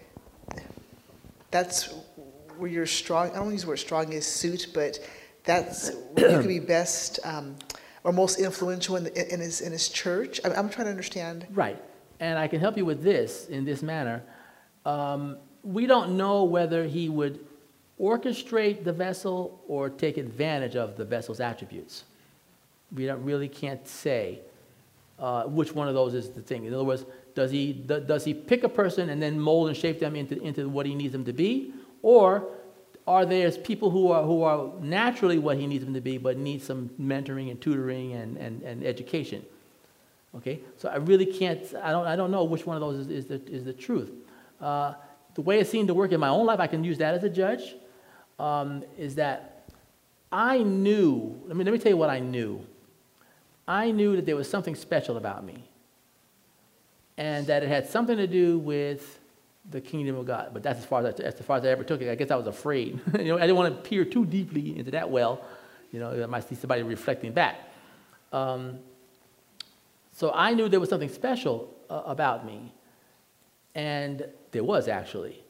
where you're strong? I don't use the word strong as suit, but that's where you could be best or most influential in his church? I'm trying to understand. Right. And I can help you with this in this manner. We don't know whether he would orchestrate the vessel or take advantage of the vessel's attributes. We really can't say which one of those is the thing. In other words, does he pick a person and then mold and shape them into what he needs them to be, or are there people who are naturally what he needs them to be, but need some mentoring and tutoring and education? Okay, so I really can't. I don't know which one of those is the truth. The way it seemed to work in my own life, I can use that as a judge. Is that I knew. Let me tell you what I knew. I knew that there was something special about me, and that it had something to do with the kingdom of God. But that's as far as I ever took it. I guess I was afraid. I didn't want to peer too deeply into that well. I might see somebody reflecting back. So I knew there was something special about me, and there was actually.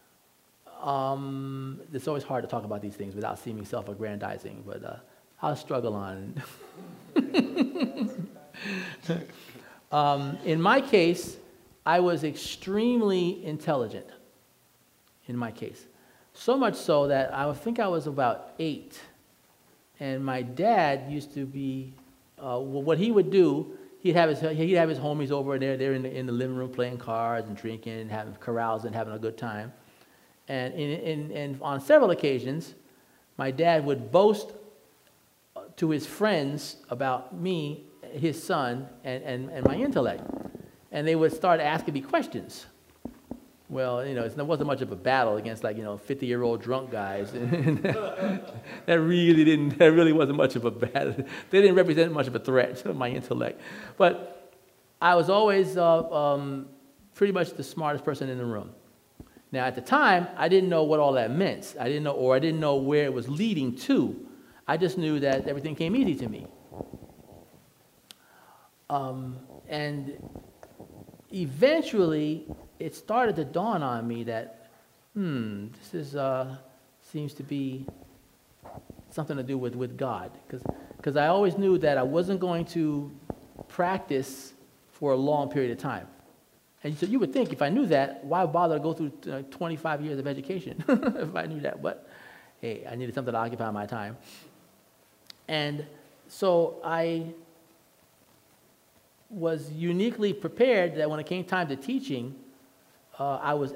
It's always hard to talk about these things without seeming self-aggrandizing, but I'll struggle on. In my case, I was extremely intelligent. In my case, So much so that I think I was about 8, and my dad used to be, what he would do, he'd have his homies over, and they're in the living room playing cards and drinking and having carousing and having a good time. And on several occasions, my dad would boast to his friends about me, his son, and my intellect. And they would start asking me questions. Well, it wasn't much of a battle against 50-year-old drunk guys. that really wasn't much of a battle. They didn't represent much of a threat to my intellect. But I was always pretty much the smartest person in the room. Now, at the time, I didn't know what all that meant. I didn't know where it was leading to. I just knew that everything came easy to me. And eventually, it started to dawn on me that, this seems to be something to do with God. Because I always knew that I wasn't going to practice for a long period of time. And so you would think, if I knew that, why bother to go through 25 years of education if I knew that? But hey, I needed something to occupy my time. And so I was uniquely prepared that when it came time to teaching, I was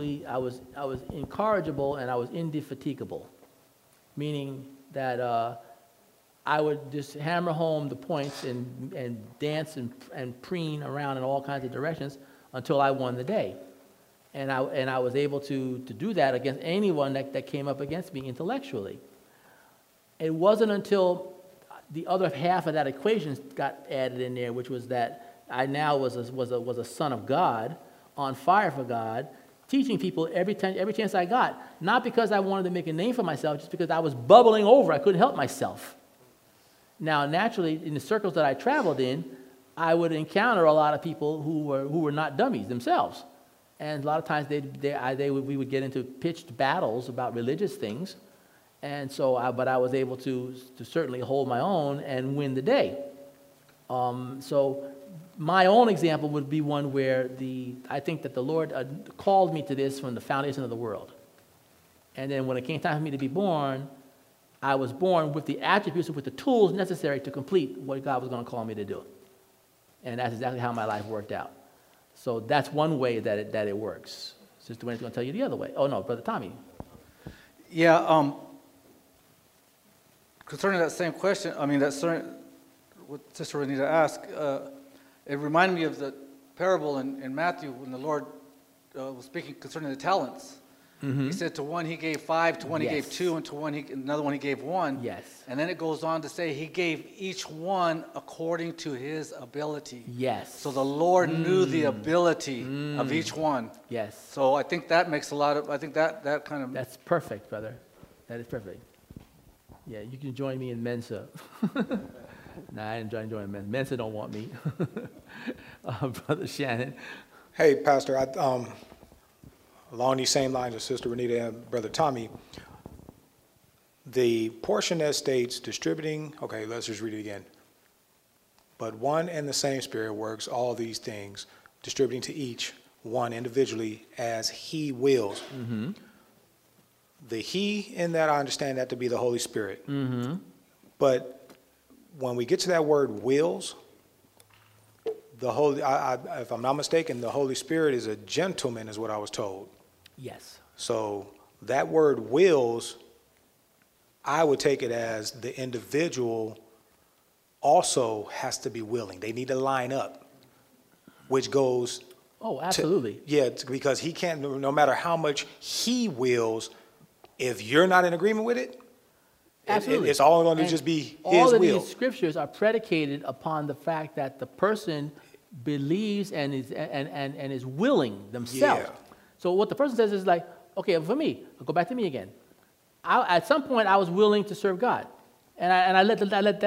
incorrigible and I was indefatigable, meaning that I would just hammer home the points and dance and preen around in all kinds of directions until I won the day. And I was able to do that against anyone that came up against me intellectually. It wasn't until the other half of that equation got added in there, which was that I now was a son of God, on fire for God, teaching people every chance I got, not because I wanted to make a name for myself, just because I was bubbling over. I couldn't help myself. Now, naturally, in the circles that I traveled in, I would encounter a lot of people who were not dummies themselves. And a lot of times we would get into pitched battles about religious things. And so, but I was able to certainly hold my own and win the day. So my own example would be one where I think that the Lord called me to this from the foundation of the world. And then when it came time for me to be born, I was born with the attributes, with the tools necessary to complete what God was going to call me to do. And that's exactly how my life worked out. So that's one way that it works. Sister Wendy's going to tell you the other way. Oh, no, Brother Tommy. Yeah, concerning that same question, what Sister Renita asked, it reminded me of the parable in Matthew when the Lord was speaking concerning the talents. Mm-hmm. He said to one he gave 5, to one he gave 2, and to another one he gave 1. Yes. And then it goes on to say he gave each one according to his ability. Yes. So the Lord knew the ability of each one. Yes. So I think that makes that kind of... That's perfect, brother. That is perfect. Yeah, you can join me in Mensa. Nah, I enjoy joining Mensa. Mensa don't want me. Brother Shannon. Hey, Pastor, along these same lines of Sister Renita and Brother Tommy, the portion that states distributing, okay, let's just read it again. But one and the same Spirit works all these things, distributing to each one individually as he wills. Mm-hmm. The he in that, I understand that to be the Holy Spirit. Mm-hmm. But when we get to that word wills, if I'm not mistaken, the Holy Spirit is a gentleman, is what I was told. Yes. So that word wills, I would take it as the individual also has to be willing. They need to line up, which goes... Oh, absolutely. Because he can't, no matter how much he wills, if you're not in agreement with it, absolutely. It's all going to just be his will. All of these scriptures are predicated upon the fact that the person believes and is willing themselves. Yeah. So what the person says is like, okay, for me, I'll go back to me again. At some point, I was willing to serve God, and I let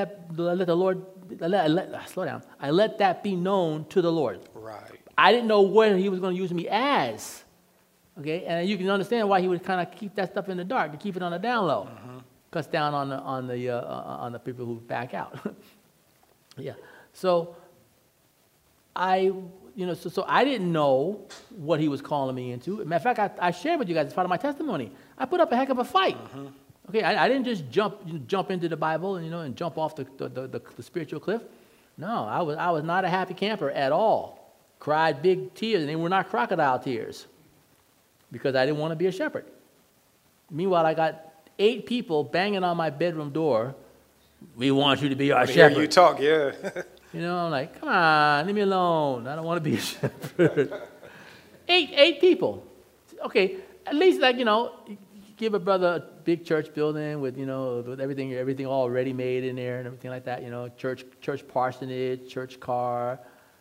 that be known to the Lord. Right. I didn't know what He was going to use me as. Okay, and you can understand why He would kind of keep that stuff in the dark, to keep it on the down low, cuts down on the people who back out. Yeah. So I didn't know what He was calling me into. Matter of fact, I shared with you guys as part of my testimony. I put up a heck of a fight. Okay, I didn't just jump into the Bible and, and jump off the spiritual cliff. No, I was not a happy camper at all. Cried big tears, and they were not crocodile tears, because I didn't want to be a shepherd. Meanwhile, I got 8 people banging on my bedroom door. We want you to be our shepherd. Hear you talk, yeah. I'm like, come on, leave me alone. I don't want to be a shepherd. Eight people. Okay, at least give a brother a big church building with with everything all ready made in there and everything like that. Church parsonage, church car,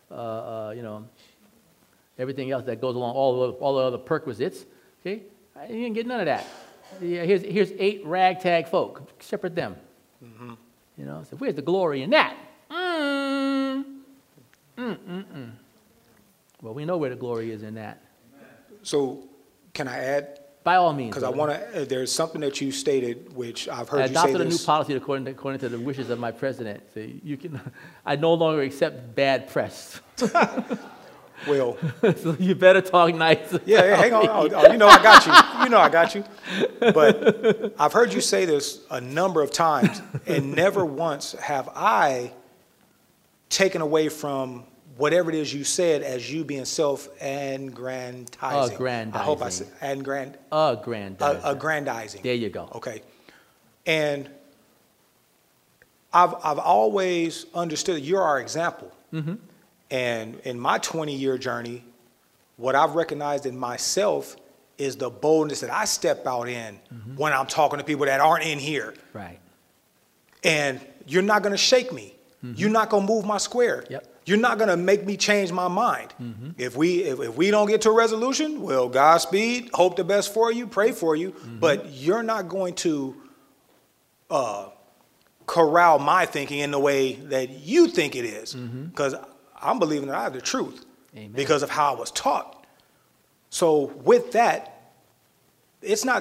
everything else that goes along, all the other perquisites. Okay, I didn't get none of that. Yeah, here's 8 ragtag folk. Shepherd them. So where's the glory in that? Well, we know where the glory is in that. So, can I add? By all means. Because I want to. There's something that you stated, which I've heard I you say this. adopted a new policy according to the wishes of my president. So I no longer accept bad press. Well, so you better talk nice. Yeah, hang on. I got you. I got you. But I've heard you say this a number of times, and never once have I taken away from whatever it is you said as you being self-aggrandizing. Aggrandizing. I hope I said aggrandizing. There you go. Okay. And I've always understood that you're our example. And in my 20-year journey, what I've recognized in myself is the boldness that I step out in when I'm talking to people that aren't in here. Right. And you're not going to shake me. You're not going to move my square. Yep. You're not going to make me change my mind. If we don't get to a resolution, well, Godspeed, hope the best for you, pray for you. But you're not going to corral my thinking in the way that you think it is. Because I'm believing that I have the truth. Amen. Because of how I was taught. So with that, it's not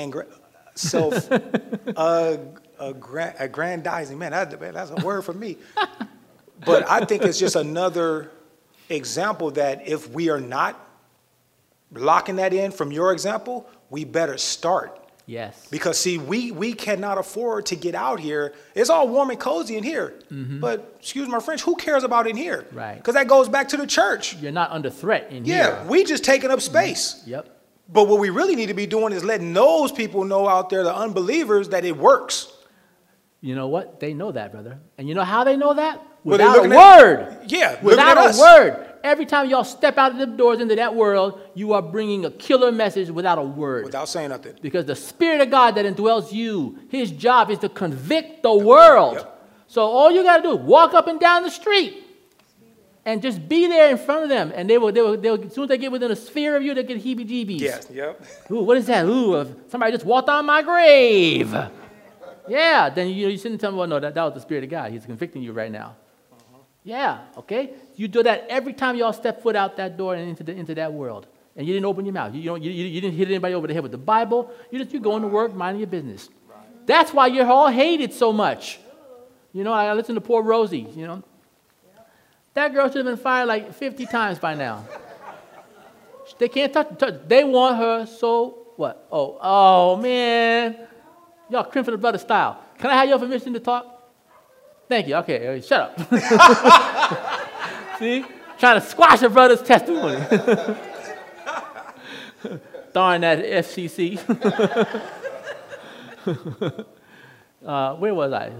aggrandizing. Man, that's a word for me. But I think it's just another example that if we are not locking that in from your example, we better start. Yes. Because, see, we cannot afford to get out here. It's all warm and cozy in here. But, excuse my French, who cares about in here? Right. Because that goes back to the church. You're not under threat in here. Yeah, we just taking up space. Yep. But what we really need to be doing is letting those people know out there, the unbelievers, that it works. You know what? They know that, brother. And you know how they know that? Well, Without a word. Yeah, without a word. Every time y'all step out of the doors into that world, you are bringing a killer message without a word. Without saying nothing. Because the Spirit of God that indwells you, His job is to convict the world. Yep. So all you got to do is walk up and down the street and just be there in front of them. And they'll as soon as they get within a sphere of you, they'll get heebie-jeebies. Yes, yep. Ooh, what is that? Ooh, somebody just walked on my grave. Yeah, then you sit and tell me, well, no, that was the Spirit of God. He's convicting you right now. Yeah, okay? You do that every time y'all step foot out that door and into that world. And you didn't open your mouth. You didn't hit anybody over the head with the Bible. You're going to work, minding your business. Right. That's why you're all hated so much. I listen to poor Rosie, That girl should have been fired like 50 times by now. They can't touch. They want her, so what? Oh, man. Y'all Crimson Brother style. Can I have your permission to talk? Thank you. Okay, shut up. See? Trying to squash a brother's testimony. Darn that FCC. Where was I?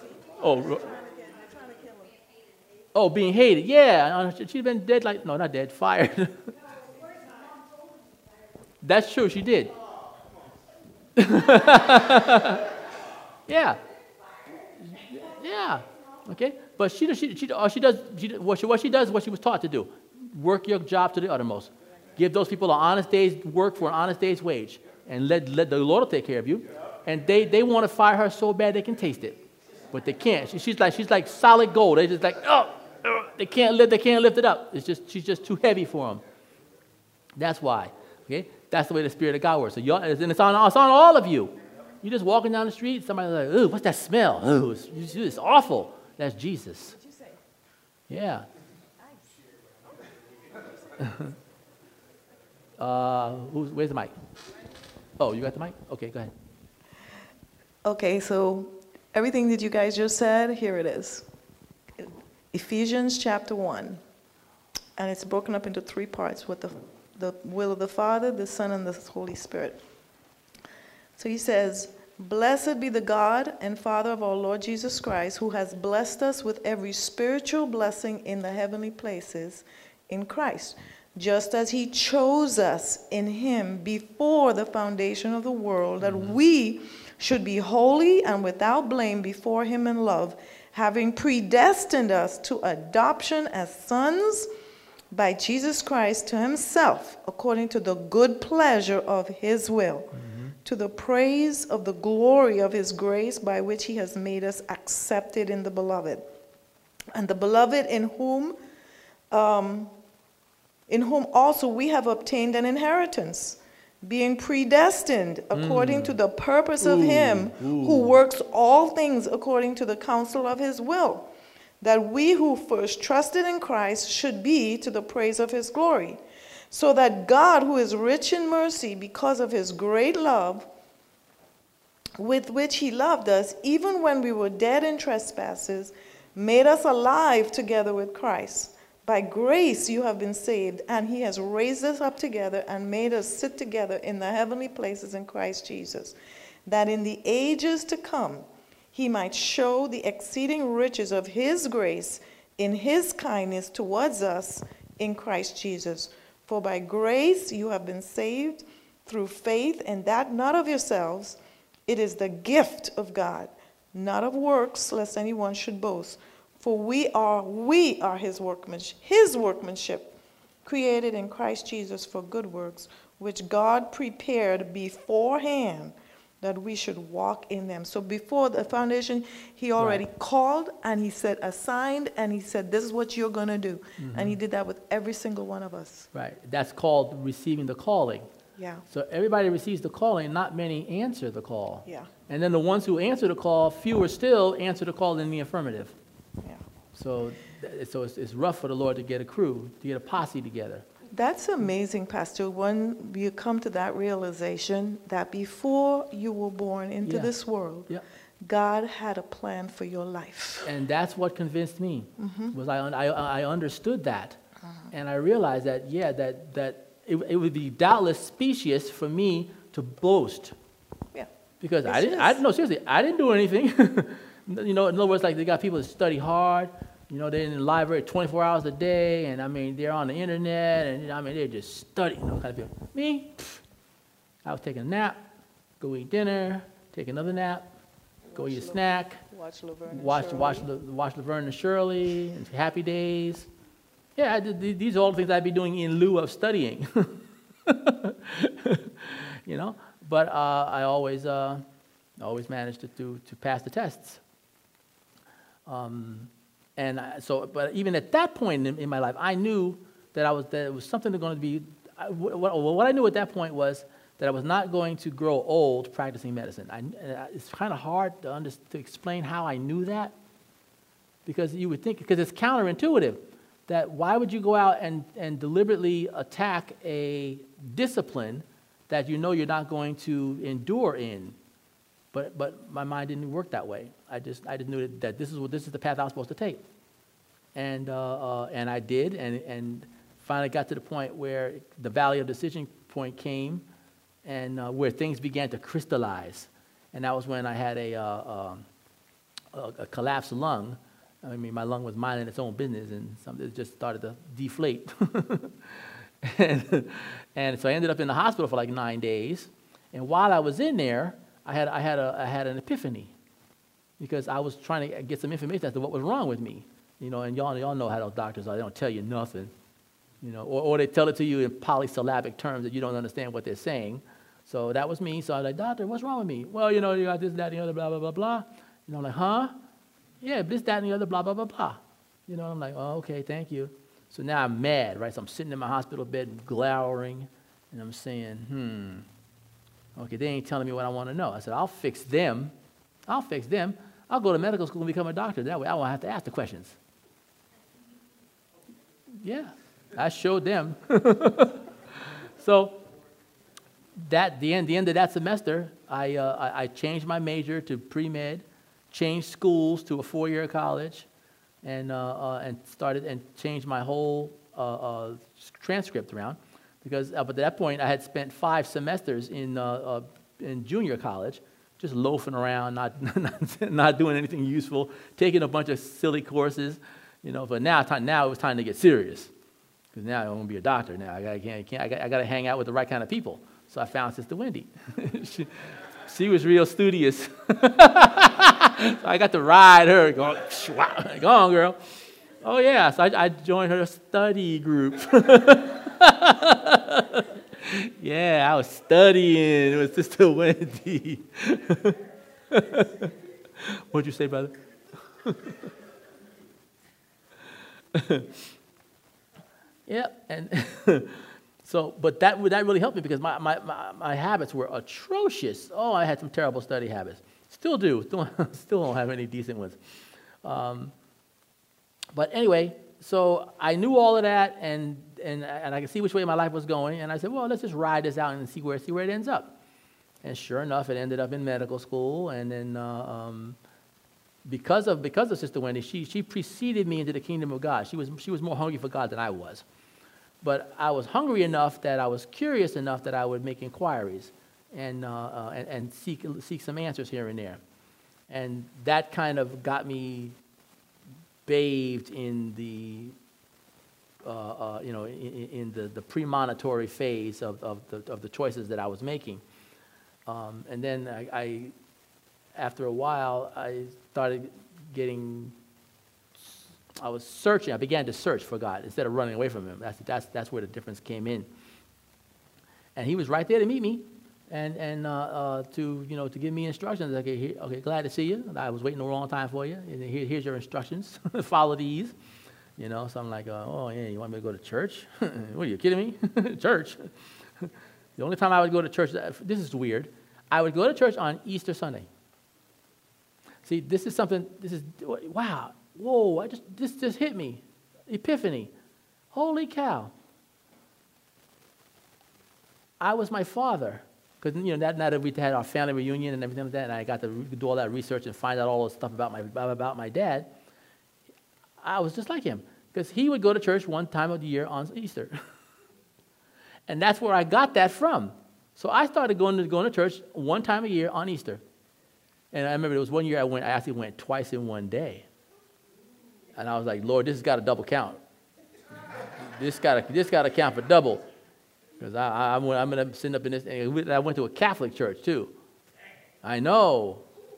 Being hated. Yeah, she's been dead not dead, fired. That's true, she did. Yeah. Yeah. Okay. But what she does what she was taught to do. Work your job to the uttermost. Give those people an honest day's work for an honest day's wage, and let the Lord will take care of you. And they want to fire her so bad they can taste it, but they can't. She's like solid gold. They just like they can't lift it up. She's just too heavy for them. That's why. Okay. That's the way the Spirit of God works. So and it's on all of you. You're just walking down the street, somebody's like, ooh, what's that smell? Ooh, it's awful. That's Jesus. What'd you say? Yeah. Nice. Where's the mic? Oh, you got the mic? Okay, go ahead. Okay, so everything that you guys just said, here it is. Ephesians chapter 1. And it's broken up into 3 parts with the will of the Father, the Son, and the Holy Spirit. So he says, "Blessed be the God and Father of our Lord Jesus Christ, who has blessed us with every spiritual blessing in the heavenly places in Christ, just as he chose us in him before the foundation of the world, that we should be holy and without blame before him in love, having predestined us to adoption as sons by Jesus Christ to himself, according to the good pleasure of his will, to the praise of the glory of his grace, by which he has made us accepted in the beloved. And the beloved in whom also we have obtained an inheritance, being predestined according to the purpose of him who works all things according to the counsel of his will, that we who first trusted in Christ should be to the praise of his glory. So that God, who is rich in mercy, because of his great love with which he loved us, even when we were dead in trespasses, made us alive together with Christ. By grace you have been saved, and he has raised us up together and made us sit together in the heavenly places in Christ Jesus, that in the ages to come he might show the exceeding riches of his grace in his kindness towards us in Christ Jesus. For by grace you have been saved through faith, and that not of yourselves. It is the gift of God, not of works, lest anyone should boast. For we are his workmanship, created in Christ Jesus for good works, which God prepared beforehand that we should walk in them. So before the foundation, he already called, and he said assigned, and he said this is what you're going to do. And he did that with every single one of us. Right. That's called receiving the calling. Yeah. So everybody receives the calling, not many answer the call. Yeah. And then the ones who answer the call, fewer still answer the call in the affirmative. Yeah. So it's rough for the Lord to get a crew, to get a posse together. That's amazing, Pastor, when you come to that realization that before you were born into this world, God had a plan for your life. And that's what convinced me, was I understood that. And I realized that, that it would be doubtless specious for me to boast. Yeah. Because no, seriously, I didn't do anything. In other words, like they got people that study hard. They're in the library 24 hours a day, and I mean, they're on the internet, and I mean, they're just studying, kind of people. Me, I was taking a nap, go eat dinner, take another nap, go eat a snack, watch Laverne and Shirley, and Happy Days. Yeah, these are all the things I'd be doing in lieu of studying. But I always managed to pass the tests. But even at that point in my life, I knew that it was something going to be. What I knew at that point was that I was not going to grow old practicing medicine. It's kind of hard to explain how I knew that, because you would think, because it's counterintuitive, that why would you go out and deliberately attack a discipline that you know you're not going to endure in? But my mind didn't work that way. I just knew that this is the path I was supposed to take, and I did, and finally got to the point where the valley of decision point came, and where things began to crystallize, and that was when I had a collapsed lung. I mean, my lung was minding its own business, and it just started to deflate, and so I ended up in the hospital for like 9 days, and while I was in there, I had an epiphany, because I was trying to get some information as to what was wrong with me, and y'all know how those doctors are. They don't tell you nothing, or they tell it to you in polysyllabic terms that you don't understand what they're saying. So that was me. So I was like, doctor, what's wrong with me? Well, you got this, that, and the other, blah, blah, blah, blah. I'm like, huh? Yeah, this, that, and the other, blah, blah, blah, blah. I'm like, oh, okay, thank you. So now I'm mad, right? So I'm sitting in my hospital bed glowering, and I'm saying, okay, they ain't telling me what I want to know. I said, I'll fix them. I'll go to medical school and become a doctor. That way I won't have to ask the questions. Yeah, I showed them. So the end of that semester, I changed my major to pre-med, changed schools to a 4-year college, and changed my whole transcript around, because up at that point I had spent 5 semesters in junior college, just loafing around, not doing anything useful, taking a bunch of silly courses, But now it was time to get serious, because now I want to be a doctor. Now I got to hang out with the right kind of people. So I found Sister Wendy. she was real studious. So I got to ride her, going, go on, girl. Oh, yeah, so I joined her study group. Yeah, I was studying with Sister Wendy. What'd you say, brother? Yeah, and so, but that really helped me, because my habits were atrocious. Oh, I had some terrible study habits. Still do. Still don't have any decent ones. But anyway, so I knew all of that, and I could see which way my life was going, and I said, well, let's just ride this out and see where it ends up. And sure enough, it ended up in medical school, and then because of Sister Wendy, she preceded me into the kingdom of God. She was more hungry for God than I was. But I was hungry enough that I was curious enough that I would make inquiries and seek some answers here and there. And that kind of got me bathed in the the premonitory phase of the choices that I was making. And then I after a while, I started I was searching. I began to search for God instead of running away from Him. That's where the difference came in. And He was right there to meet me, and to give me instructions. Okay, glad to see you. I was waiting a long time for you. And here's your instructions. Follow these. So I'm like, oh yeah, you want me to go to church? What are you kidding me? Church. The only time I would go to church, this is weird. I would go to church on Easter Sunday. See, wow. Whoa, this just hit me. Epiphany. Holy cow. I was my father. Because, now that we had our family reunion and everything like that, and I got to do all that research and find out all the stuff about my dad, I was just like him. Because he would go to church one time of the year on Easter. And that's where I got that from. So I started going to church one time a year on Easter. And I remember there was one year I actually went twice in one day. And I was like, Lord, this has got to double count. This got to count for double. Because I'm going to send up in this. And I went to a Catholic church, too. I know.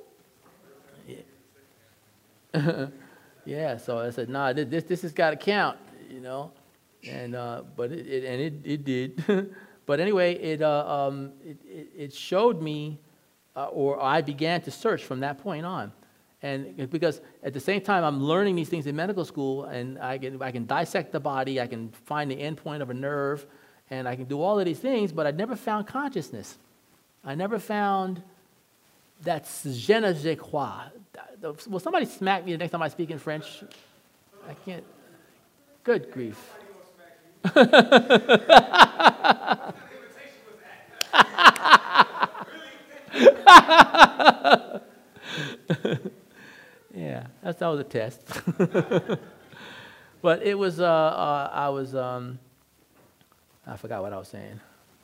Yeah, so I said, nah, this has got to count, And but it did. But anyway, it showed me, or I began to search from that point on. And because at the same time I'm learning these things in medical school, and I can dissect the body, I can find the end point of a nerve, and I can do all of these things, but I never found consciousness. I never found that je ne sais quoi. Will somebody smack me the next time I speak in French? I can't. Good grief. Yeah, that was a test. But it was, I forgot what I was saying.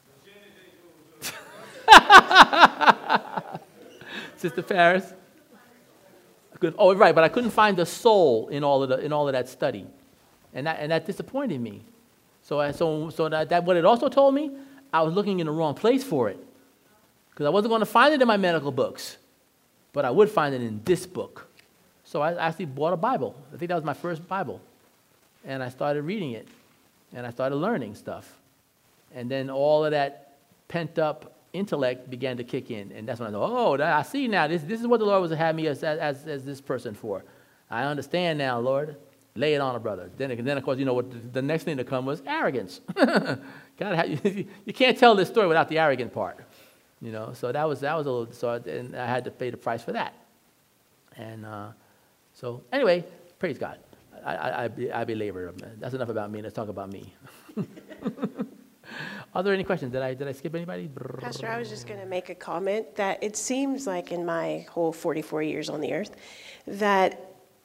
Sister Paris? Oh, right, but I couldn't find the soul in all of that study. And that disappointed me. So that what it also told me, I was looking in the wrong place for it. Because I wasn't going to find it in my medical books, but I would find it in this book. So I actually bought a Bible. I think that was my first Bible. And I started reading it. And I started learning stuff. And then all of that pent-up intellect began to kick in. And that's when I thought, oh, I see now. This is what the Lord was having me as this person for. I understand now, Lord. Lay it on a brother. Then of course, what the next thing to come was arrogance. You can't tell this story without the arrogant part. So that was a little, and I had to pay the price for that. And so anyway, praise God. I belabor. That's enough about me. Let's talk about me. Are there any questions? Did I skip anybody? Pastor, I was just going to make a comment that it seems like in my whole 44 years on the earth that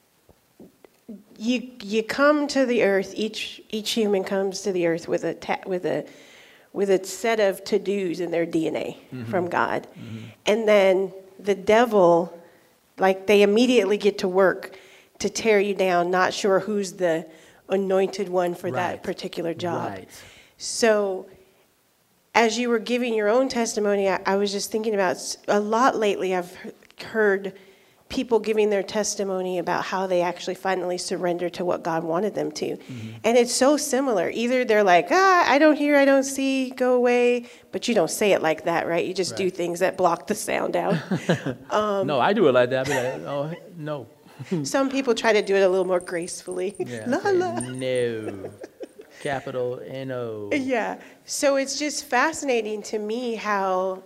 you come to the earth, each human comes to the earth with a set of to-dos in their DNA from God. And then the devil, like they immediately get to work to tear you down, not sure who's the anointed one for that particular job. Right. So as you were giving your own testimony, I was just thinking about a lot lately I've heard people giving their testimony about how they actually finally surrendered to what God wanted them to. And it's so similar. Either they're like, I don't hear, I don't see, go away. But you don't say it like that, right? You just do things that block the sound out. No, I do it like that. I'd be like, oh, no. Some people try to do it a little more gracefully. Yeah, La, la. No. Capital N-O. Yeah. So it's just fascinating to me how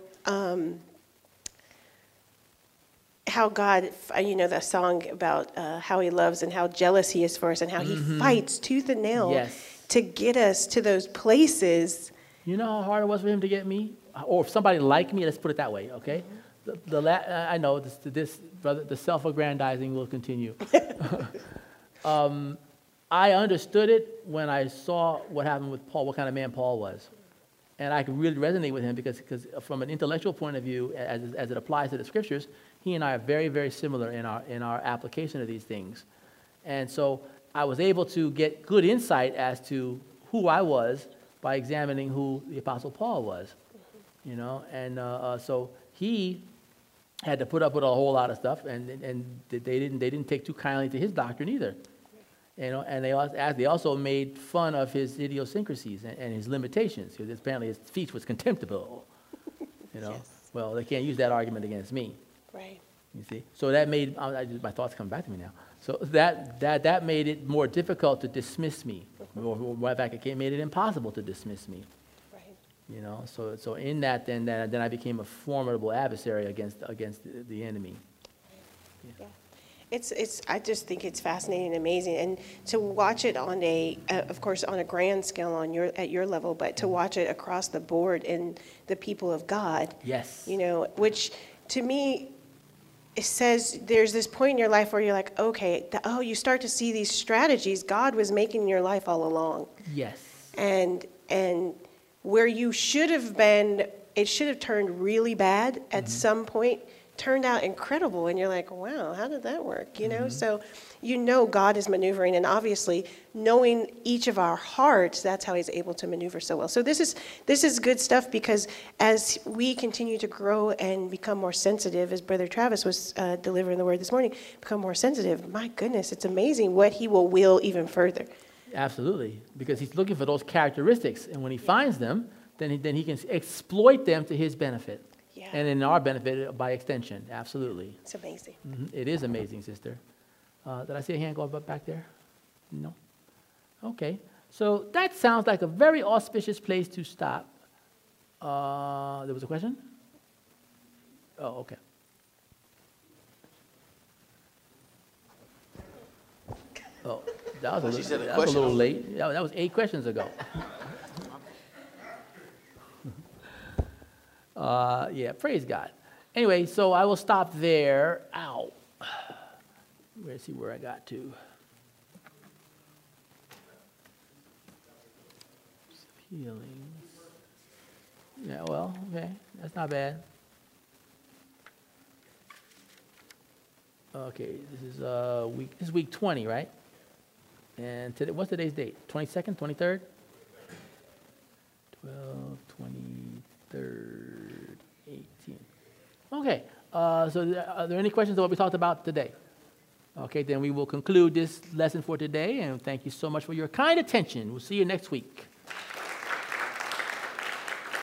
God, you know, that song about how he loves and how jealous he is for us and how he fights tooth and nail to get us to those places. You know how hard it was for him to get me? Or somebody like me, let's put it that way, okay? I know this brother, the self-aggrandizing will continue. I understood it when I saw what happened with Paul, what kind of man Paul was. And I could really resonate with him because from an intellectual point of view, as it applies to the scriptures, he and I are very, very similar in our application of these things. And so I was able to get good insight as to who I was by examining who the Apostle Paul was, you know. And so he had to put up with a whole lot of stuff, and they didn't take too kindly to his doctrine either. You know, and they also made fun of his idiosyncrasies and his limitations, because apparently his speech was contemptible. You know, well, they can't use that argument against me. Right. You see, so that made my thoughts come back to me now. So that made it more difficult to dismiss me. Or in fact, it made it impossible to dismiss me. Right. You know, so in that, then I became a formidable adversary against the enemy. Yeah. I just think it's fascinating and amazing, and to watch it on of course, on a grand scale at your level, but to watch it across the board in the people of God. Yes. You know, which to me, it says there's this point in your life where you're like, okay, you start to see these strategies God was making in your life all along. Yes. And where you should have been, it should have turned really bad at some point, turned out incredible, and you're like, wow, how did that work? You know, so you know God is maneuvering, and obviously knowing each of our hearts, that's how he's able to maneuver so well. So this is good stuff, because as we continue to grow and become more sensitive, as Brother Travis was delivering the word this morning, become more sensitive, my goodness, it's amazing what he will even further. Absolutely, because he's looking for those characteristics, and when he finds them, then he can exploit them to his benefit. Yeah. And in our benefit by extension, absolutely. It's amazing. It is amazing, sister. Did I see a hand go up back there? No? Okay. So that sounds like a very auspicious place to stop. There was a question? Oh, okay. Oh, that was a little late. That was 8 questions ago. Yeah, praise God. Anyway, so I will stop there. Ow. Let's see where I got to. Healings. Yeah, well, okay. That's not bad. Okay, this is week 20, right? And today, what's today's date? 22nd, 23rd? 12, 23rd, 18th. Okay, so are there any questions on what we talked about today? Okay, then we will conclude this lesson for today, and thank you so much for your kind attention. We'll see you next week.